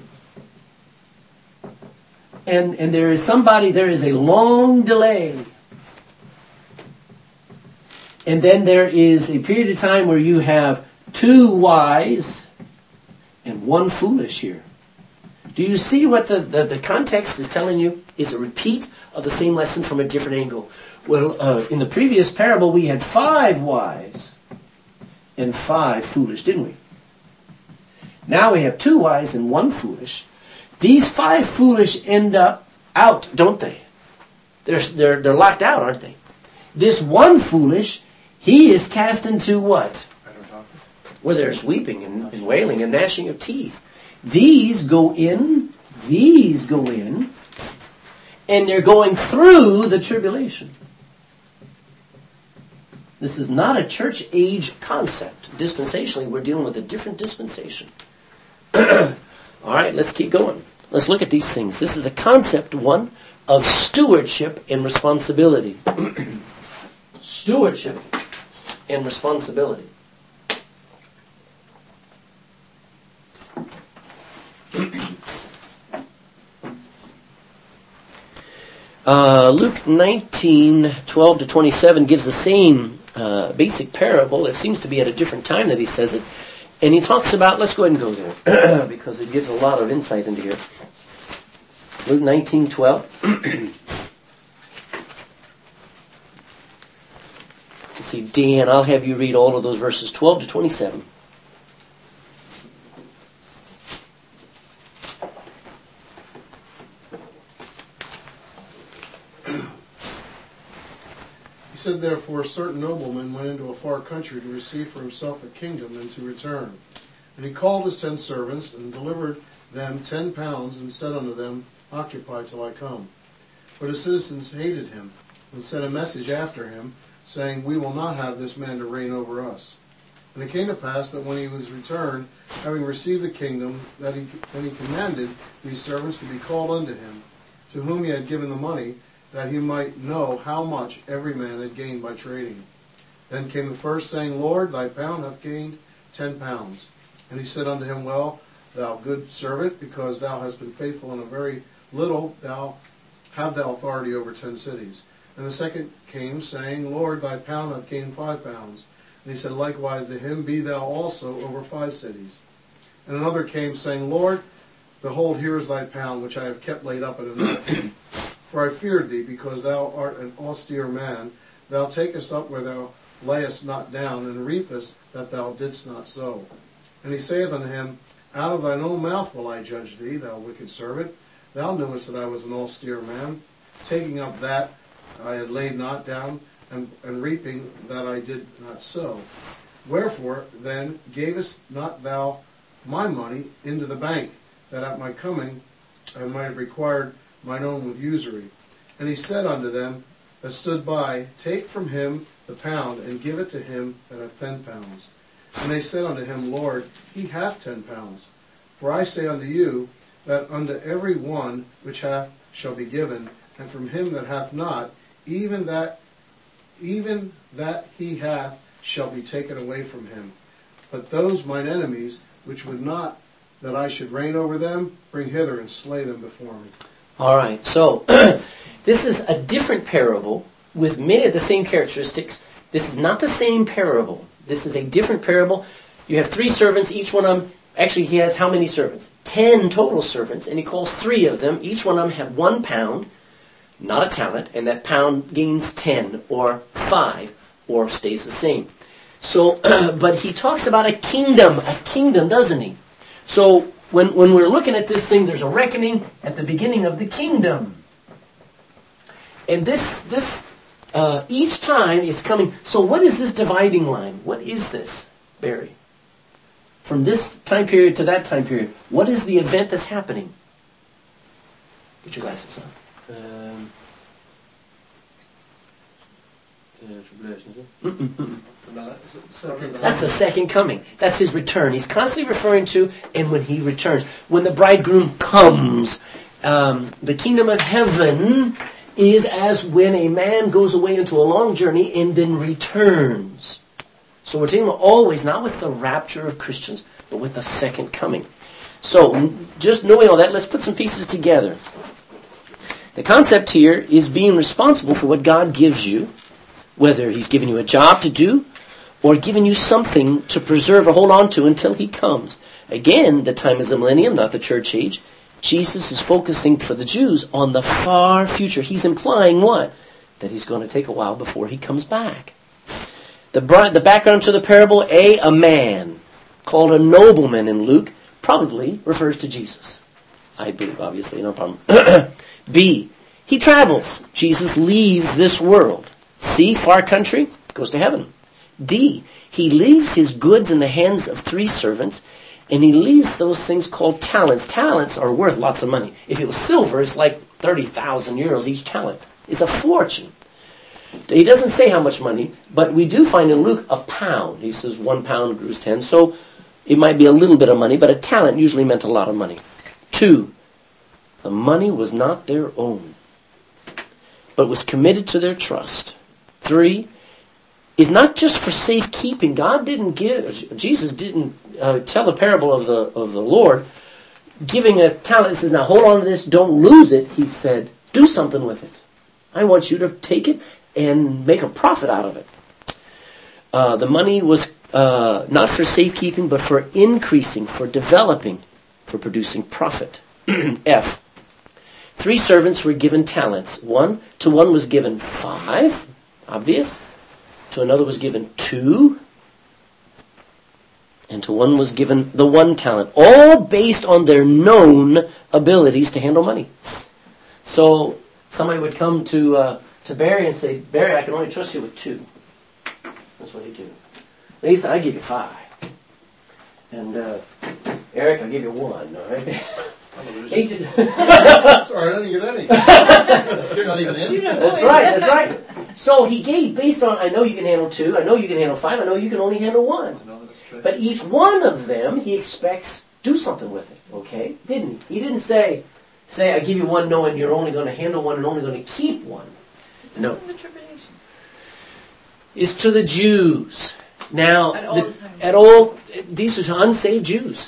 And, and there is somebody, there is a long delay. And then there is a period of time where you have two wise and one foolish here. Do you see what the, the, the context is telling you? It's a repeat of the same lesson from a different angle. Well, uh, in the previous parable, we had five wise and five foolish, didn't we? Now we have two wise and one foolish. These five foolish end up out, don't they? They're, they're, they're locked out, aren't they? This one foolish, he is cast into what? Where there's weeping and, and wailing and gnashing of teeth. These go in, these go in, and they're going through the tribulation. This is not a church age concept. Dispensationally, we're dealing with a different dispensation. All right, let's keep going. Let's look at these things. This is a concept, one, of stewardship and responsibility. Stewardship and responsibility. Uh, Luke nineteen, twelve to twenty-seven gives the same uh, basic parable. It seems to be at a different time that he says it. And he talks about, let's go ahead and go there, because it gives a lot of insight into here. Luke nineteen, twelve. Let's see, Dan, I'll have you read all of those verses twelve to twenty-seven. He said, therefore, a certain nobleman went into a far country to receive for himself a kingdom and to return. And he called his ten servants and delivered them ten pounds and said unto them, occupy till I come. But his citizens hated him and sent a message after him, saying, we will not have this man to reign over us. And it came to pass that when he was returned, having received the kingdom, that he, when he commanded these servants to be called unto him, to whom he had given the money, that he might know how much every man had gained by trading. Then came the first, saying, Lord, thy pound hath gained ten pounds. And he said unto him, well, thou good servant, because thou hast been faithful in a very little, thou have thou authority over ten cities. And the second came, saying, Lord, thy pound hath gained five pounds. And he said likewise to him, be thou also over five cities. And another came, saying, Lord, behold, here is thy pound, which I have kept laid up in a net. For I feared thee, because thou art an austere man. Thou takest up where thou layest not down, and reapest that thou didst not sow. And he saith unto him, out of thine own mouth will I judge thee, thou wicked servant. Thou knewest that I was an austere man, taking up that I had laid not down, and, and reaping that I did not sow. Wherefore then gavest not thou my money into the bank, that at my coming I might have required mine own with usury? And he said unto them that stood by, take from him the pound, and give it to him that hath ten pounds. And they said unto him, Lord, he hath ten pounds. For I say unto you, that unto every one which hath shall be given, and from him that hath not, even that even that he hath shall be taken away from him. But those mine enemies, which would not that I should reign over them, bring hither and slay them before me. All right, so this is a different parable with many of the same characteristics. This is not the same parable. This is a different parable. You have three servants, each one of them, actually he has how many servants? Ten total servants, and he calls three of them. Each one of them have one pound, not a talent, and that pound gains ten or five or stays the same. So, but he talks about a kingdom, a kingdom, doesn't he? So when, when we're looking at this thing, there's a reckoning at the beginning of the kingdom. And this, this uh, each time it's coming. So what is this dividing line? What is this, Barry? From this time period to that time period, what is the event that's happening? Get your glasses on. Um, the tribulation, is it? Mm-mm, mm-mm. That's the second coming. That's his return. He's constantly referring to, and when he returns. When the bridegroom comes, um, the kingdom of heaven is as when a man goes away into a long journey and then returns. So we're talking about always, not with the rapture of Christians, but with the second coming. So, just knowing all that, let's put some pieces together. The concept here is being responsible for what God gives you, whether he's given you a job to do, or given you something to preserve or hold on to until he comes. Again, the time is the millennium, not the church age. Jesus is focusing for the Jews on the far future. He's implying what? That he's going to take a while before he comes back. The, the background to the parable, A, a man called a nobleman in Luke, probably refers to Jesus. I believe, obviously, no problem. B, he travels. Jesus leaves this world. C, far country, goes to heaven. D, he leaves his goods in the hands of three servants, and he leaves those things called talents. Talents are worth lots of money. If it was silver, it's like thirty thousand euros each talent. It's a fortune. He doesn't say how much money, but we do find in Luke a pound. He says one pound grows ten, so it might be a little bit of money, but a talent usually meant a lot of money. Two, the money was not their own, but was committed to their trust. Three, is not just for safekeeping. God didn't give, Jesus didn't uh, tell the parable of the of the Lord, giving a talent. He says, now hold on to this, don't lose it. He said, do something with it. I want you to take it and make a profit out of it. Uh, the money was uh, not for safekeeping, but for increasing, for developing, for producing profit. F. Three servants were given talents. One to one was given five, obvious. To another was given two, and to one was given the one talent, all based on their known abilities to handle money. So somebody would come to uh, to Barry and say, Barry, I can only trust you with two. That's what he'd do. Lisa, I give you five. And uh, Eric, I'll give you one, all right? I'm a He loser. just- Sorry, I didn't get any. You're not even in. That's right, that's right. So he gave based on, I know you can handle two, I know you can handle five, I know you can only handle one. No, that's true. But each one of them, he expects do something with it, okay? Didn't he? He didn't say, say, I give you one knowing you're only going to handle one and only going to keep one. Is this No. in the tribulation? It's to the Jews. Now, At all the- times. at all, these are to unsaved Jews.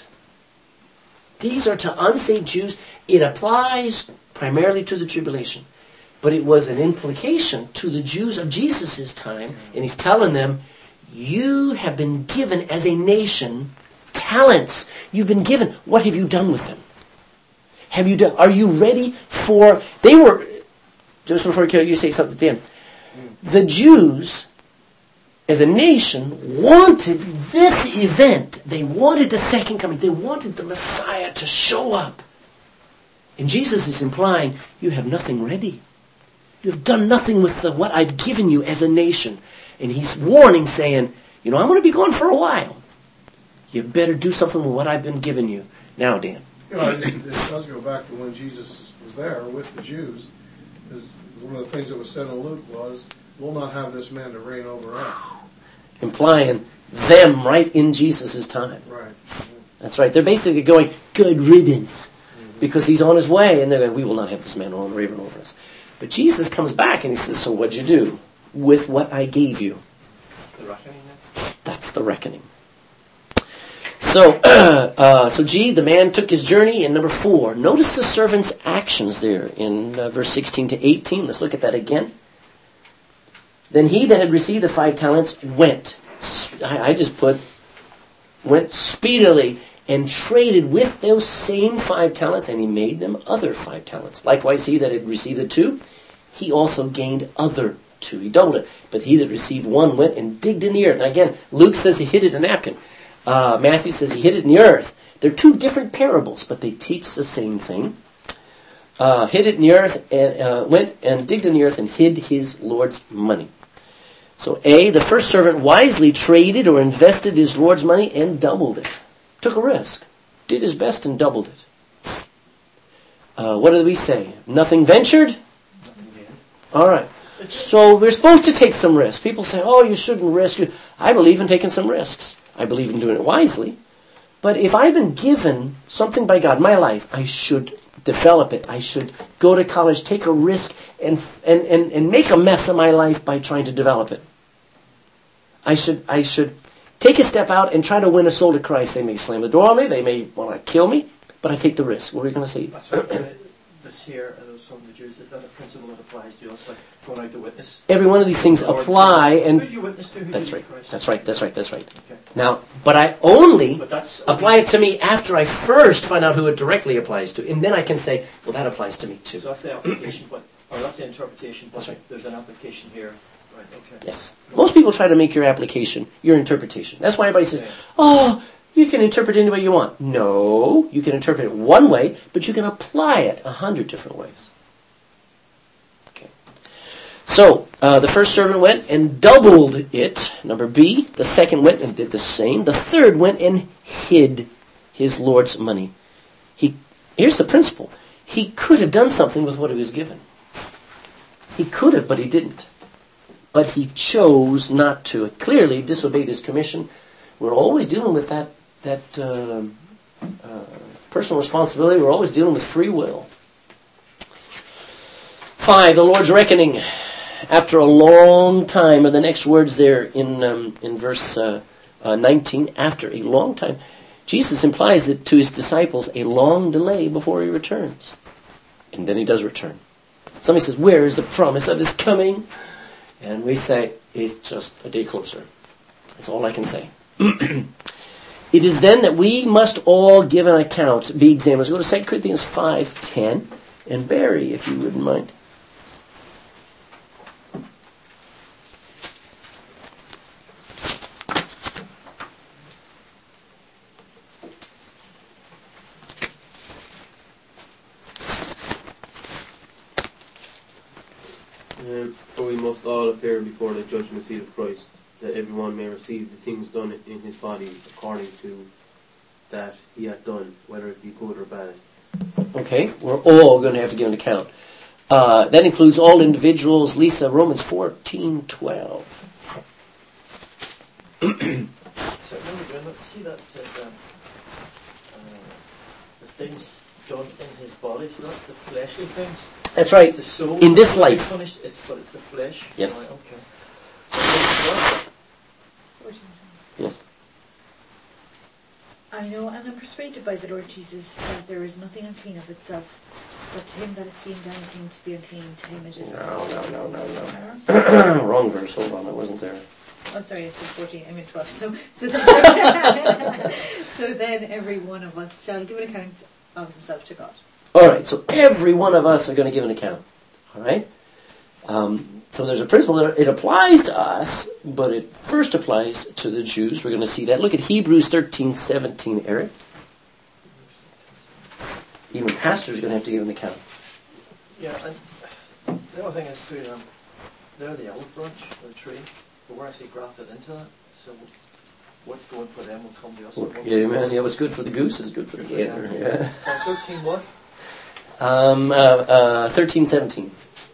These are to unsaved Jews. It applies primarily to the tribulation. But it was an implication to the Jews of Jesus' time. And he's telling them, you have been given as a nation talents. You've been given. What have you done with them? Have you done? Are you ready for? They were. Just before you say something, Dan. The Jews, as a nation, wanted this event. They wanted the second coming. They wanted the Messiah to show up. And Jesus is implying, you have nothing ready. You have done nothing with the, what I've given you as a nation. And he's warning, saying, you know, I'm going to be gone for a while. You better do something with what I've been giving you. Now, Dan. You know, it, it does go back to when Jesus was there with the Jews. Is one of the things that was said in Luke was, we'll not have this man to reign over us. Implying them right in Jesus' time. Right. That's right. They're basically going, good riddance. Because he's on his way. And they're going, we will not have this man on reign over us. But Jesus comes back and he says, so what'd you do with what I gave you? The reckoning then? That's the reckoning. So, uh, so G, the man took his journey. And number four, notice the servant's actions there in uh, verse sixteen to eighteen. Let's look at that again. Then he that had received the five talents went. I, I just put, went speedily and traded with those same five talents, and he made them other five talents. Likewise, he that had received the two, he also gained other two. He doubled it. But he that received one went and digged in the earth. Now again, Luke says he hid it in a napkin. Uh, Matthew says he hid it in the earth. They're two different parables, but they teach the same thing. Uh, hid it in the earth, and uh, went and digged in the earth and hid his Lord's money. So A, the first servant wisely traded or invested his Lord's money and doubled it. Took a risk. Did his best and doubled it. Uh, what did we say? Nothing ventured? Nothing gained. All right. So we're supposed to take some risks. People say, oh, you shouldn't risk. I believe in taking some risks. I believe in doing it wisely. But if I've been given something by God, my life, I should develop it. I should go to college, take a risk, and and, and, and make a mess of my life by trying to develop it. I should I should take a step out and try to win a soul to Christ. They may slam the door on me. They may want to kill me. But I take the risk. What are we going to say? That's right. Uh, this here, and some of the Jews, is that a principle that applies to us, like going out to witness? Every one of these things apply, and who do you witness to? Who that's do you right. Christ? That's right. That's right. That's right. Okay. Now, but I only But that's apply it to me after I first find out who it directly applies to, and then I can say, well, that applies to me too. So that's the application, but or that's the interpretation. But That's right. there's an application here. Right. Okay. Yes. Most people try to make your application your interpretation. That's why everybody says, Okay. oh, you can interpret it any way you want. No, you can interpret it one way, but you can apply it a hundred different ways. Okay. So, uh, the first servant went and doubled it, number B. The second went and did the same. The third went and hid his Lord's money. He, here's the principle. He could have done something with what he was given. He could have, but he didn't. But he chose not to. It clearly disobeyed his commission. We're always dealing with that that uh, uh, personal responsibility. We're always dealing with free will. Five, the Lord's reckoning. After a long time, or the next words there in um, in verse uh, uh, nineteen, after a long time, Jesus implies it to his disciples, a long delay before he returns. And then he does return. Somebody says, where is the promise of his coming? And we say, it's just a day closer. That's all I can say. It is then that we must all give an account, be examined. Let's go to Second Corinthians five ten. And Barry, if you wouldn't mind. Um, for we must all appear before the judgment seat of Christ, that everyone may receive the things done in his body according to that he hath done, whether it be good or bad. Okay, we're all going to have to give an account. Uh, that includes all individuals. Lisa, Romans fourteen twelve. So remember, see that says um, uh, the things done in his body. So that's the fleshly things. That's right. It's the soul. In this that will be life. punished. It's but it's the flesh. Yes. Right, okay. Yes. I know, and I'm persuaded by the Lord Jesus that there is nothing unclean of itself, but to him that esteemed anything to be unclean, to him it is. No, no, no, no, no. Wrong verse. Hold on, it wasn't there. Oh, sorry, it says fourteen. I meant twelve. So, so then, so then, every one of us shall give an account of himself to God. All right, so every one of us are going to give an account. All right? Um, so there's a principle that it applies to us, but it first applies to the Jews. We're going to see that. Look at Hebrews thirteen seventeen, Eric. Even pastors are going to have to give an account. Yeah, and the other thing is too, um, they're the olive branch of the tree, but we're actually grafted into that. So what's going for them will come to us. Look, yeah, man. Yeah, what's good for the goose is good for the gander. Yeah. So thirteen what? Um, uh, uh, thirteen seventeen.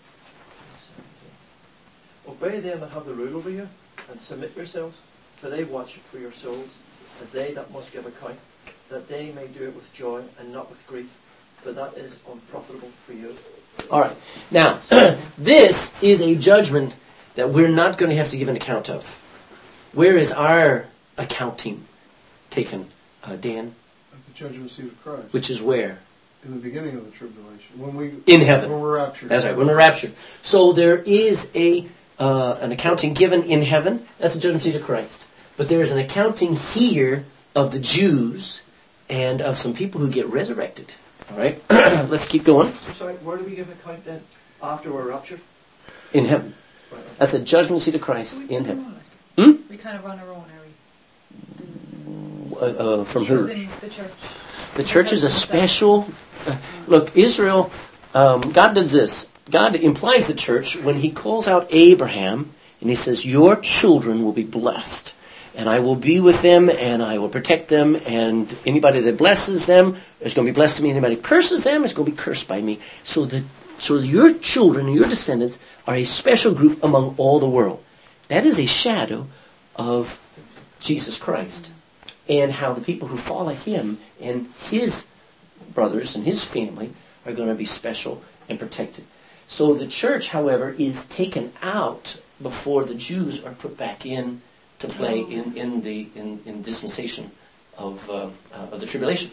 Obey them that have the rule over you, and submit yourselves, for they watch for your souls, as they that must give account, that they may do it with joy and not with grief, for that is unprofitable for you. All right. Now, this is a judgment that we're not going to have to give an account of. Where is our accounting taken, uh, Dan? At the judgment seat of Christ. Which is where? In the beginning of the tribulation. When we In heaven. When we're raptured. That's right, when we're raptured. So there is a uh, an accounting given in heaven. That's the judgment seat of Christ. But there is an accounting here of the Jews and of some people who get resurrected. All right? Let's keep going. So sorry, where do we give account then? After we're raptured? In heaven. Right, okay. That's the judgment seat of Christ So we in kind heaven. of run, Hmm? like, we kind of run our own, are we? Uh, uh, from As who? in the church. The church is a special... Uh, look, Israel, um, God does this. God implies the church when he calls out Abraham and he says, your children will be blessed. and I will be with them, and I will protect them, and anybody that blesses them is going to be blessed to me. Anybody who curses them is going to be cursed by me. So that so your children and your descendants are a special group among all the world. That is a shadow of Jesus Christ, and how the people who follow him and his brothers and his family are going to be special and protected. So the church, however, is taken out before the Jews are put back in to play in, in the in, in dispensation of uh, uh, of the tribulation.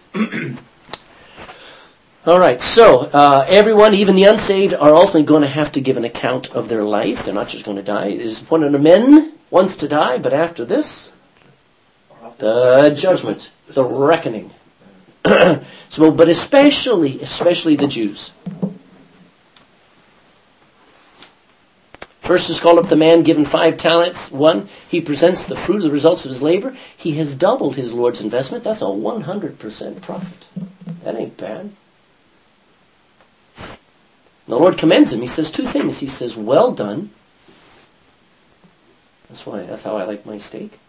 All right, so uh, everyone, even the unsaved, are ultimately going to have to give an account of their life. They're not just going to die. It is one of the men wants to die, but after this, the judgment, the reckoning. So, but especially, especially the Jews. First is called up the man given five talents. One, he presents the fruit of the results of his labor. He has doubled his Lord's investment. That's a one hundred percent profit. That ain't bad. The Lord commends him. He says two things. He says, well done. That's why. That's how I like my steak.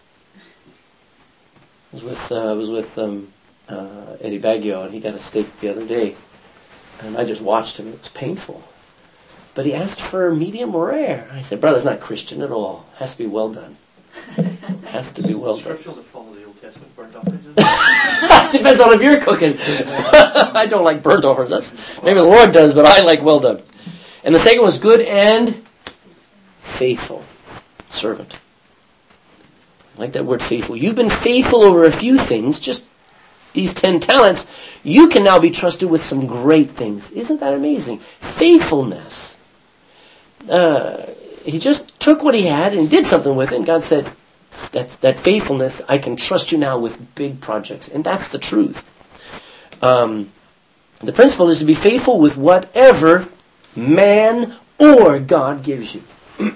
I was with, uh, I was with um, uh, Eddie Baggio, and he got a steak the other day. And I just watched him. It was painful. But he asked for medium rare. I said, brother, it's not Christian at all. It has to be well done. It has to be well done. Scriptural to follow the Old Testament burnt offerings. Isn't it? Depends on if you're cooking. I don't like burnt offerings. That's, maybe the Lord does, but I like well done. And the second was good and faithful servant. I like that word faithful. You've been faithful over a few things, just these ten talents. You can now be trusted with some great things. Isn't that amazing? Faithfulness. Uh, he just took what he had and did something with it, and God said, that's that faithfulness, I can trust you now with big projects. And that's the truth. Um, the principle is to be faithful with whatever man or God gives you.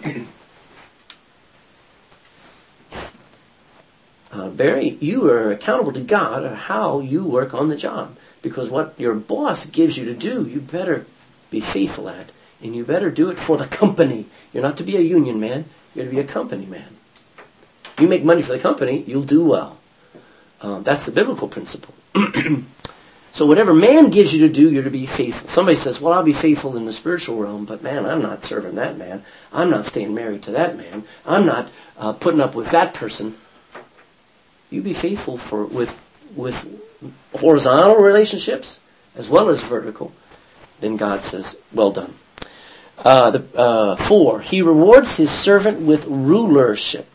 uh, Barry, you are accountable to God of how you work on the job. Because what your boss gives you to do, you better be faithful at. And you better do it for the company. You're not to be a union man. You're to be a company man. You make money for the company, you'll do well. Uh, that's the biblical principle. So whatever man gives you to do, you're to be faithful. Somebody says, well, I'll be faithful in the spiritual realm, but man, I'm not serving that man. I'm not staying married to that man. I'm not uh, putting up with that person. You be faithful for with with horizontal relationships as well as vertical. Then God says, well done. Uh, the, uh, four, he rewards his servant with rulership.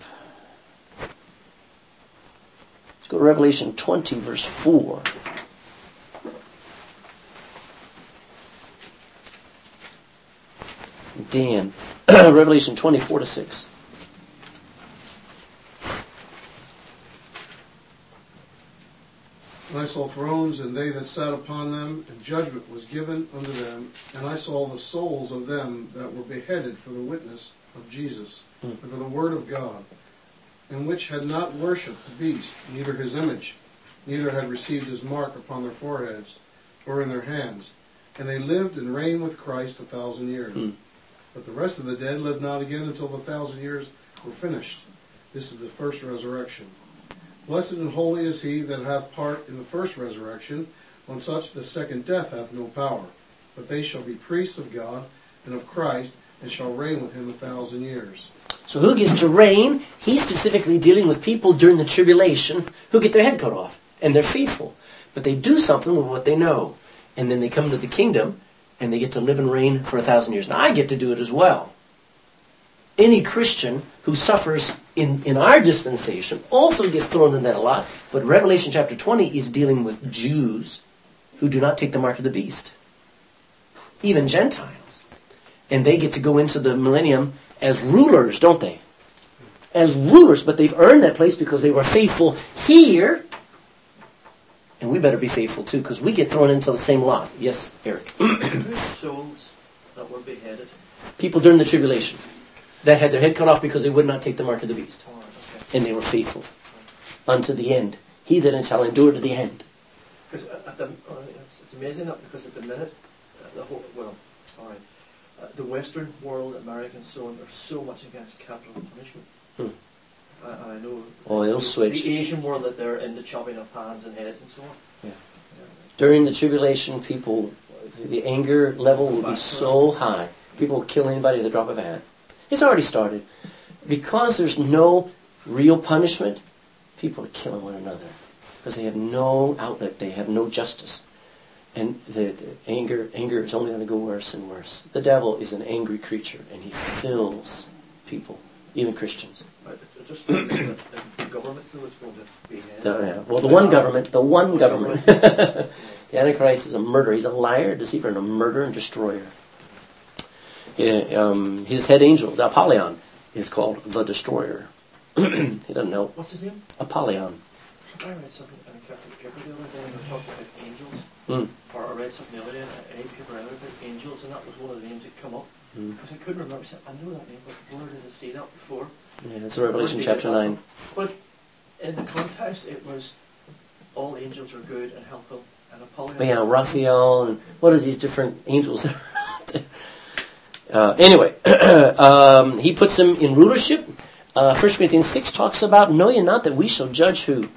Let's go to Revelation twenty, verse four. Dan, Revelation twenty, four to six. And I saw thrones, and they that sat upon them, and judgment was given unto them. And I saw the souls of them that were beheaded for the witness of Jesus, mm. and for the word of God, and which had not worshipped the beast, neither his image, neither had received his mark upon their foreheads, or in their hands. And they lived and reigned with Christ a thousand years. Mm. But the rest of the dead lived not again until the thousand years were finished. This is the first resurrection. Blessed and holy is he that hath part in the first resurrection. On such the second death hath no power. But they shall be priests of God and of Christ, and shall reign with him a thousand years. So who gets to reign? He's specifically dealing with people during the tribulation who get their head cut off. And they're faithful. But they do something with what they know. And then they come to the kingdom, and they get to live and reign for a thousand years. Now I get to do it as well. Any Christian who suffers in, in our dispensation also gets thrown in that a lot. But Revelation chapter twenty is dealing with Jews who do not take the mark of the beast. Even Gentiles. And they get to go into the millennium as rulers, don't they? As rulers, but they've earned that place because they were faithful here. And we better be faithful too, because we get thrown into the same lot. Yes, Eric? Whose souls that were beheaded? People during the tribulation that had their head cut off because they would not take the mark of the beast. Oh, okay. And they were faithful unto the end. He that shall endure to the end. Because at the, uh, it's, it's amazing that because at the minute, uh, the whole, well, all right, uh, the Western world, America and so on, are so much against capital punishment. Hmm. Uh, and I know Oil switch. the Asian world that they're in the chopping of hands and heads and so on. Yeah. During the tribulation, people, the anger level will be so high. People will kill anybody at the drop of a hat. It's already started. Because there's no real punishment, people are killing one another. Because they have no outlet. They have no justice. And the, the anger anger is only going to go worse and worse. The devil is an angry creature, and he fills people, even Christians. But it just the government, so it's going to be. Uh, The, yeah. Well, the one government, the one government. The Antichrist is a murderer. He's a liar, deceiver, and a murderer and destroyer. Yeah, um, his head angel, the Apollyon, is called the Destroyer. He doesn't know. What's his name? Apollyon. I read something in a Catholic paper the other day, and they were talking about angels. Mm. Or I read something the other day in a paper about angels, and that was one of the names that come up. Mm. Because I couldn't remember. I said, I know that name, but where did I see that before? Yeah, it's Revelation chapter nine. But in the context, it was all angels are good and helpful, and Apollyon. But yeah, Raphael, and what are these different angels that are out there? Uh, anyway, um, he puts them in rulership. Uh, First Corinthians six talks about, know ye not that we shall judge who?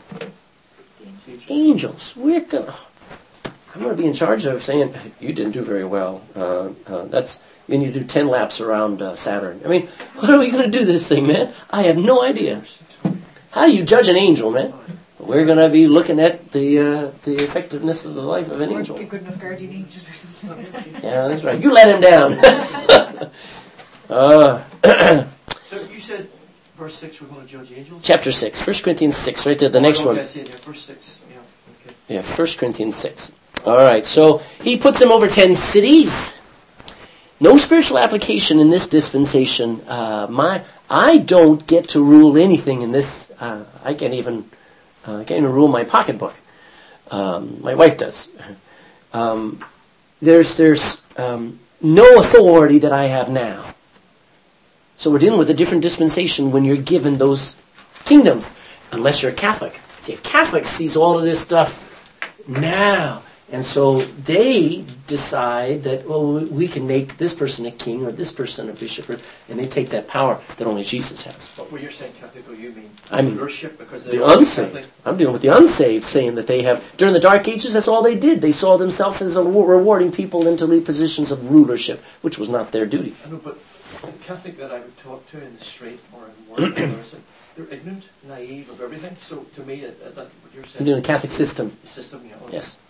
Angels. We're gonna, I'm going to be in charge of saying, you didn't do very well. Uh, uh, that's when you do ten laps around uh, Saturn. I mean, what are we going to do this thing, man? I have no idea. How do you judge an angel, man? We're going to be looking at the uh, the effectiveness of the life of an angel. A good enough guardian angel or something. Yeah, that's right. You let him down. uh, So you said verse six, we're going to judge angels? chapter six, First Corinthians six, right there, the next oh, one. okay, I see it there, verse six. Yeah, okay. Yeah, First Corinthians six. All right, so he puts them over ten cities. No spiritual application in this dispensation. Uh, my, I don't get to rule anything in this. Uh, I can't even, uh, I can't even rule my pocketbook. Um, my wife does. Um, there's, there's um, no authority that I have now. So we're dealing with a different dispensation when you're given those kingdoms, unless you're a Catholic. See, a Catholic sees all of this stuff now. And so they decide that, well, we can make this person a king or this person a bishop, or, and they take that power that only Jesus has. But when you're saying Catholic, you mean I mean rulership? Because they the are unsaved. Catholic. I'm dealing with the unsaved, saying that they have, during the Dark Ages, that's all they did. They saw themselves as a, rewarding people into lead positions of rulership, which was not their duty. I know, but the Catholic that I would talk to in the street or in work, they're ignorant, naive of everything. So to me, that, that what you're saying, I'm doing the Catholic system. the system, yeah. Okay. Yes.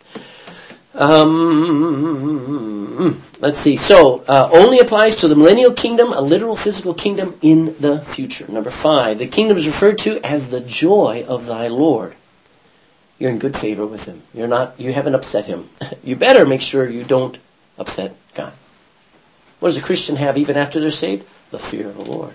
Um, let's see. So, uh, only applies to the millennial kingdom, a literal physical kingdom in the future. Number five, the kingdom is referred to as the joy of thy Lord. You're in good favor with him. You're not. You haven't upset him. You better make sure you don't upset God. What does a Christian have even after they're saved? The fear of the Lord.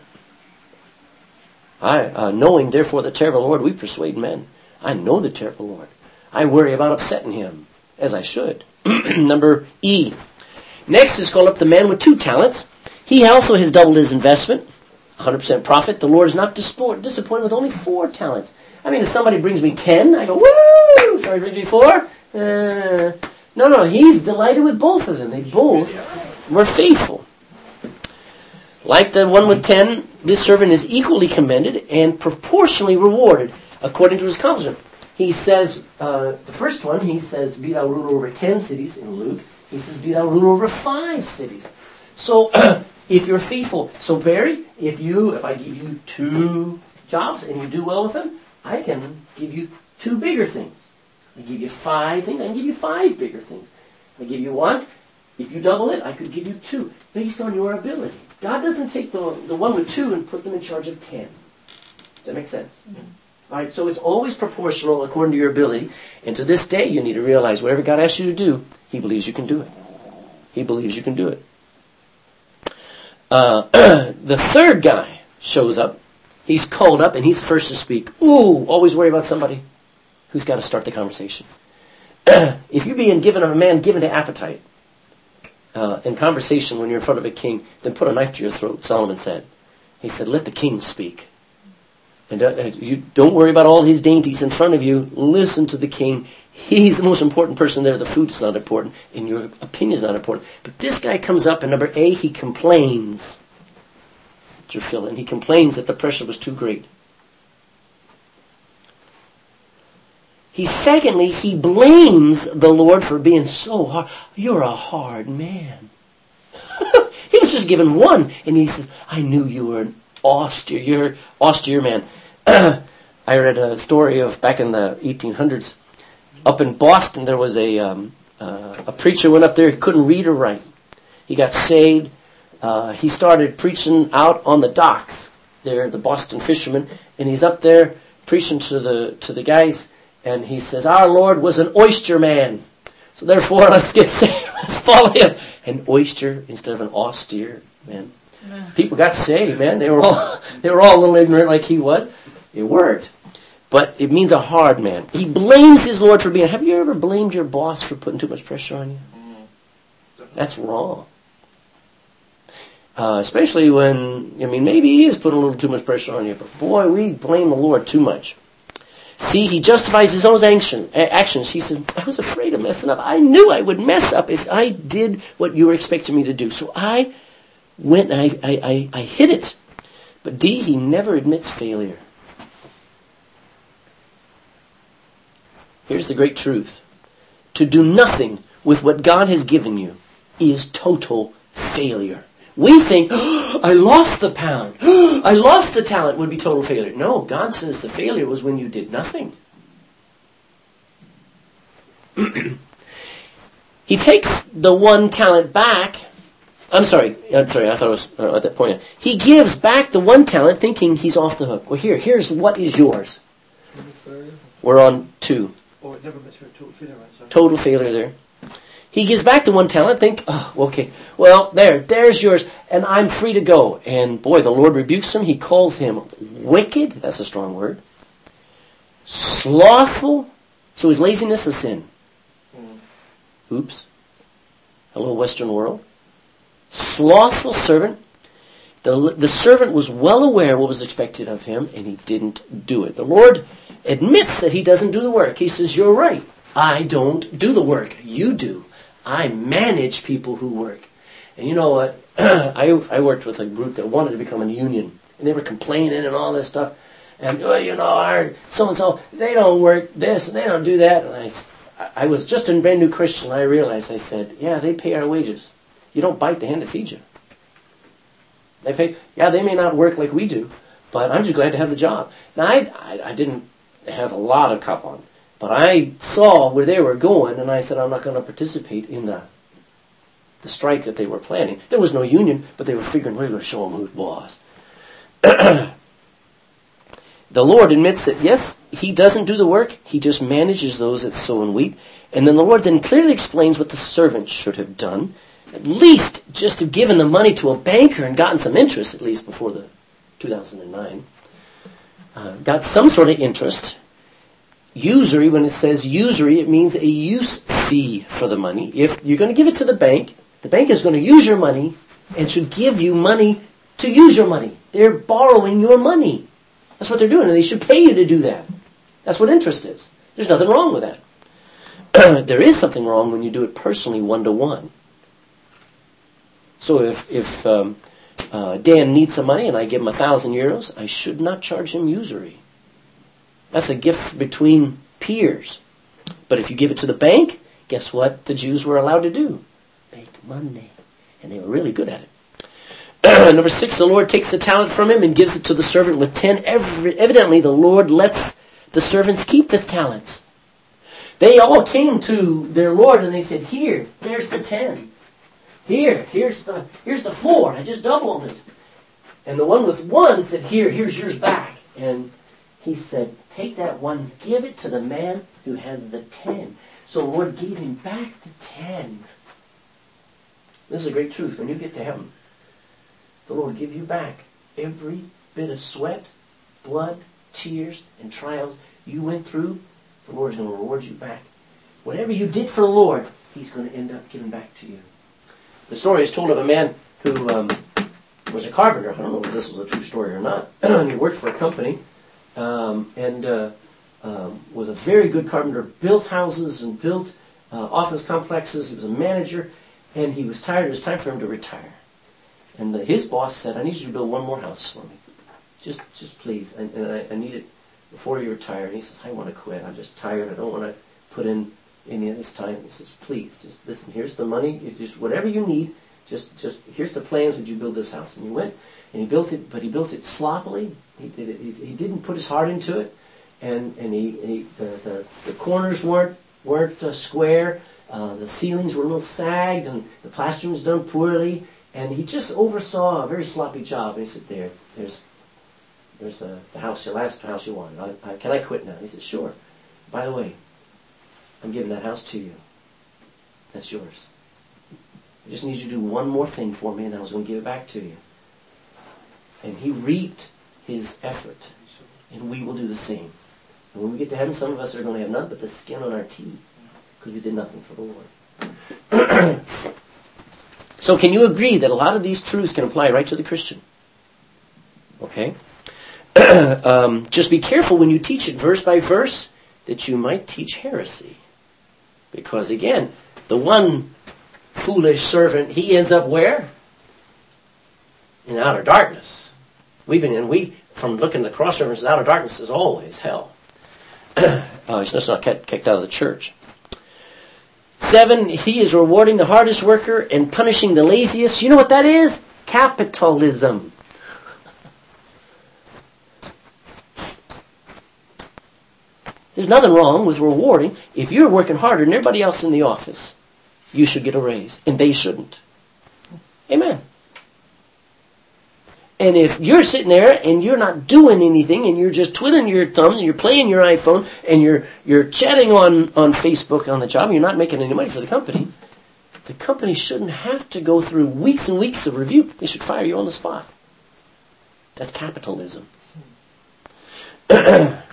I, uh, knowing therefore the terror of the Lord, we persuade men. I know the terror of the Lord. I worry about upsetting him, as I should. Number E. Next is called up the man with two talents. He also has doubled his investment, one hundred percent profit. The Lord is not disappointed with only four talents. I mean, if somebody brings me ten, I go, woo! Sorry, brings me four? Uh, no, no, he's delighted with both of them. They both were faithful. Like the one with ten, this servant is equally commended and proportionally rewarded according to his accomplishment. He says, uh, the first one, he says, be thou ruler over ten cities in Luke. He says, be thou ruler over five cities. So, if you're faithful, so Barry, if you, if I give you two jobs and you do well with them, I can give you two bigger things. I give you five things, I can give you five bigger things. I give you one, if you double it, I could give you two, based on your ability. God doesn't take the, the one with two and put them in charge of ten. Does that make sense? Mm-hmm. All right, so it's always proportional according to your ability. And to this day, you need to realize whatever God asks you to do, he believes you can do it. He believes you can do it. Uh, the third guy shows up. He's called up and he's first to speak. Ooh, always worry about somebody who's got to start the conversation. If you're being given of a man given to appetite uh, in conversation when you're in front of a king, then put a knife to your throat, Solomon said. He said, let the king speak. And uh, you don't worry about all his dainties in front of you. Listen to the king. He's the most important person there. The food's not important, and your opinion's not important. But this guy comes up, and number A, he complains. Your fill-in. He complains that the pressure was too great. He secondly, he blames the Lord for being so hard. You're a hard man. He was just given one, and he says, I knew you were an austere, you're austere man. I read a story of back in the eighteen hundreds. Up in Boston, there was a um, uh, a preacher went up there. He couldn't read or write. He got saved. Uh, he started preaching out on the docks there, the Boston fishermen, and he's up there preaching to the to the guys, and he says, "Our Lord was an oyster man, so therefore let's get saved. Let's follow him." An oyster instead of an austere man. Yeah. People got saved, man. They were all they were all a little ignorant like he was. It worked. But it means a hard man. He blames his Lord for being... Have you ever blamed your boss for putting too much pressure on you? That's wrong. Uh, especially when, I mean, maybe he is putting a little too much pressure on you. But boy, we blame the Lord too much. See, he justifies his own action, actions. He says, I was afraid of messing up. I knew I would mess up if I did what you were expecting me to do. So I went and I, I, I, I hid it. But D, he never admits failure. Here's the great truth. To do nothing with what God has given you is total failure. We think, oh, I lost the pound. Oh, I lost the talent would be total failure. No, God says the failure was when you did nothing. He takes the one talent back. I'm sorry. I'm sorry. I thought it was uh, at that point. He gives back the one talent thinking he's off the hook. Well, here, here's what is yours. We're on two. Oh, it never makes her total failure, right? Sorry. Total failure there. He gives back the one talent, think, oh, okay, well, there, there's yours, and I'm free to go. And boy, the Lord rebukes him. He calls him wicked. That's a strong word. Slothful. So is laziness a sin? Mm. Oops. Hello, Western world. Slothful servant. The, the servant was well aware what was expected of him, and he didn't do it. The Lord admits that he doesn't do the work. He says, you're right. I don't do the work. You do. I manage people who work. And you know what? I I worked with a group that wanted to become a union. And they were complaining and all this stuff. And, oh, you know, our so-and-so, they don't work this and they don't do that. And I, I was just a brand new Christian. I realized, I said, yeah, they pay our wages. You don't bite the hand that feeds you. They pay, yeah, they may not work like we do, but I'm just glad to have the job. Now, I, I, I didn't have a lot of cup on. But I saw where they were going, and I said, I'm not going to participate in the the strike that they were planning. There was no union, but they were figuring, we're going to show them who's boss. The Lord admits that, yes, he doesn't do the work. He just manages those that sow and weep. And then the Lord then clearly explains what the servant should have done. At least just have given the money to a banker and gotten some interest, at least before the two thousand nine. Uh, got some sort of interest. Usury, when it says usury, it means a use fee for the money. If you're going to give it to the bank, the bank is going to use your money and should give you money to use your money. They're borrowing your money. That's what they're doing, and they should pay you to do that. That's what interest is. There's nothing wrong with that. There is something wrong when you do it personally, one-to-one. So if, if um, uh, Dan needs some money and I give him a thousand euros, I should not charge him usury. That's a gift between peers. But if you give it to the bank, guess what the Jews were allowed to do? Make money. And they were really good at it. Number six, the Lord takes the talent from him and gives it to the servant with ten. Evidently, the Lord lets the servants keep the talents. They all came to their Lord and they said, here, there's the ten. Here, here's the, here's the four. I just doubled it. And the one with one said, here, here's yours back. And he said, take that one, give it to the man who has the ten. So the Lord gave him back the ten. This is a great truth. When you get to heaven, the Lord will give you back every bit of sweat, blood, tears, and trials you went through. The Lord is going to reward you back. Whatever you did for the Lord, he's going to end up giving back to you. The story is told of a man who um, was a carpenter. I don't know if this was a true story or not. He worked for a company. Um, and uh, um, was a very good carpenter, built houses and built uh, office complexes. He was a manager, and he was tired. It was time for him to retire. And uh, his boss said, I need you to build one more house for me. Just just please. And, and I, I need it before he retired. He says, I want to quit. I'm just tired. I don't want to put in any of this time. He says, please, just listen, here's the money. You just whatever you need, just, just here's the plans. Would you build this house? And he went, and he built it, but he built it sloppily. He did it. He, he didn't put his heart into it. And, and he, he the, the, the corners weren't, weren't uh, square. Uh, the ceilings were a little sagged, and the plastering was done poorly. And he just oversaw a very sloppy job. And he said, there, there's there's the, the house, the last house you wanted. I, I, can I quit now? He said, sure. By the way, I'm giving that house to you. That's yours. I just need you to do one more thing for me, and I was going to give it back to you. And he reaped his effort. And we will do the same. And when we get to heaven, some of us are going to have nothing but the skin on our teeth because we did nothing for the Lord. So can you agree that a lot of these truths can apply right to the Christian? Okay? um, just be careful when you teach it verse by verse that you might teach heresy. Because again, the one foolish servant, he ends up where? In outer darkness. We've been in, we, from looking at the cross references, outer darkness is always hell. uh, he's just not kicked out of the church. Seven, he is rewarding the hardest worker and punishing the laziest. You know what that is? Capitalism. There's nothing wrong with rewarding. If you're working harder than everybody else in the office, you should get a raise, and they shouldn't. Amen. And if you're sitting there and you're not doing anything and you're just twiddling your thumbs and you're playing your iPhone and you're you're chatting on, on Facebook on the job and you're not making any money for the company, the company shouldn't have to go through weeks and weeks of review. They should fire you on the spot. That's capitalism. Let's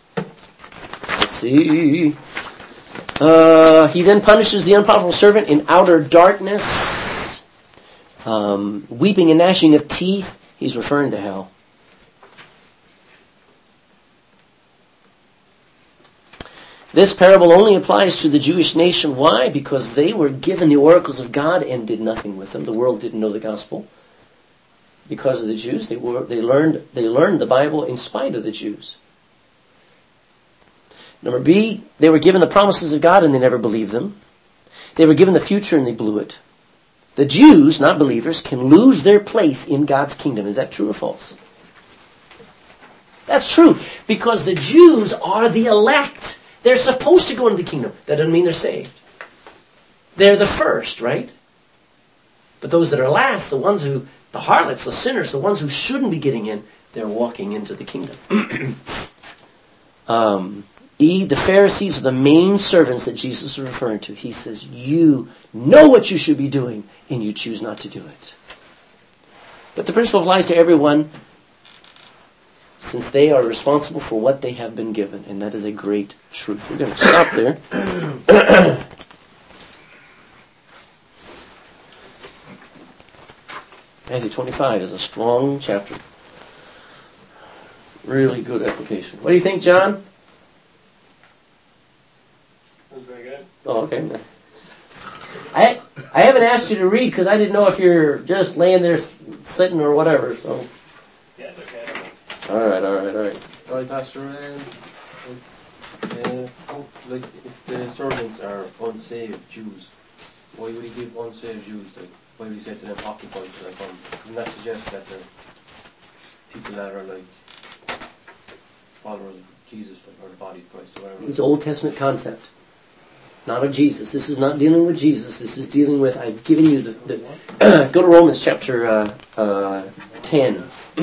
see. Uh, he then punishes the unprofitable servant in outer darkness, um, weeping and gnashing of teeth. He's referring to hell. This parable only applies to the Jewish nation. Why? Because they were given the oracles of God and did nothing with them. The world didn't know the gospel. Because of the Jews, they were they learned they learned the Bible in spite of the Jews. Number B, they were given the promises of God and they never believed them. They were given the future and they blew it. The Jews, not believers, can lose their place in God's kingdom. Is that true or false? That's true, because the Jews are the elect. They're supposed to go into the kingdom. That doesn't mean they're saved. They're the first, right? But those that are last, the ones who, the harlots, the sinners, the ones who shouldn't be getting in, they're walking into the kingdom. um... E, the Pharisees are the main servants that Jesus is referring to. He says, you know what you should be doing, and you choose not to do it. But the principle applies to everyone, since they are responsible for what they have been given, and that is a great truth. We're going to stop there. Matthew twenty-five is a strong chapter. Really good application. What do you think, John? Very good. Oh, okay. I I haven't asked you to read because I didn't know if you're just laying there sitting or whatever. So. Yeah, it's okay. All right, all right, all right. All right, Pastor. Um, uh, oh, like if the servants are unsaved Jews, why would he give unsaved Jews? Like, why would he say to them occupy till I come? Doesn't that suggest that they're people that are like followers of Jesus or the body of Christ or whatever? It's an Old Testament concept. Not of Jesus. This is not dealing with Jesus. This is dealing with, I've given you the... the go to Romans chapter uh, uh, ten.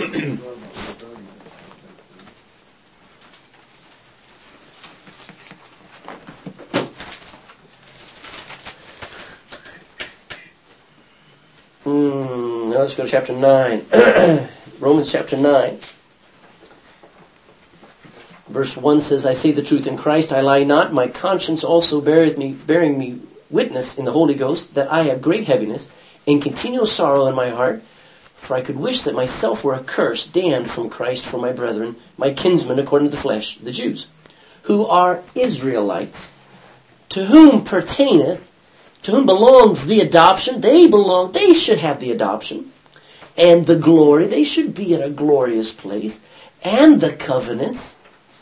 mm, now let's go to chapter nine. Romans chapter nine. Verse one says, I say the truth in Christ, I lie not. My conscience also beareth me, bearing me witness in the Holy Ghost, that I have great heaviness and continual sorrow in my heart. For I could wish that myself were accursed, damned from Christ for my brethren, my kinsmen according to the flesh, the Jews, who are Israelites, to whom pertaineth, to whom belongs the adoption. They belong, they should have the adoption, and the glory. They should be in a glorious place, and the covenants,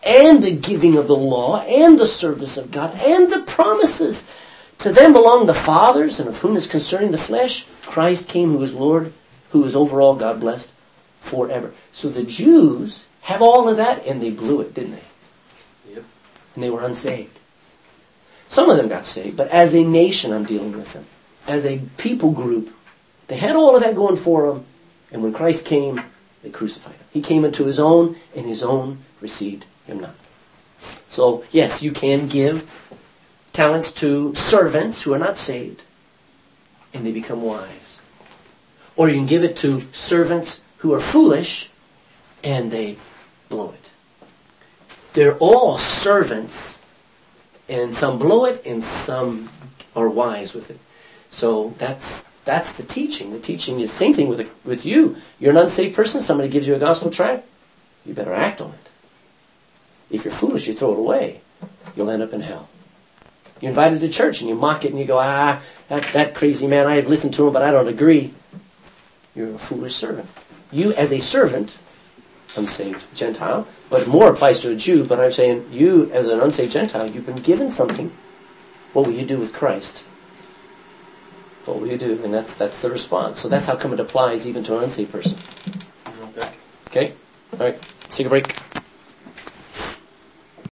and the giving of the law and the service of God and the promises. To them belong the fathers, and of whom is concerning the flesh, Christ came, who is Lord, who is over all, God blessed, forever. So the Jews have all of that, and they blew it, didn't they? Yep. And they were unsaved. Some of them got saved, but as a nation, I'm dealing with them. As a people group, they had all of that going for them, and when Christ came, they crucified him. He came into his own, and his own received him not. So, yes, you can give talents to servants who are not saved, and they become wise. Or you can give it to servants who are foolish, and they blow it. They're all servants, and some blow it, and some are wise with it. So that's that's the teaching. The teaching is the same thing with with you. You're an unsaved person, somebody gives you a gospel tract, you better act on it. If you're foolish, you throw it away. You'll end up in hell. You're invited to church and you mock it and you go, ah, that, that crazy man, I have listened to him, but I don't agree. You're a foolish servant. You as a servant, unsaved Gentile, but more applies to a Jew, but I'm saying you as an unsaved Gentile, you've been given something. What will you do with Christ? What will you do? And that's that's the response. So that's how come it applies even to an unsaved person. Okay. Okay? All right. Let's take a break.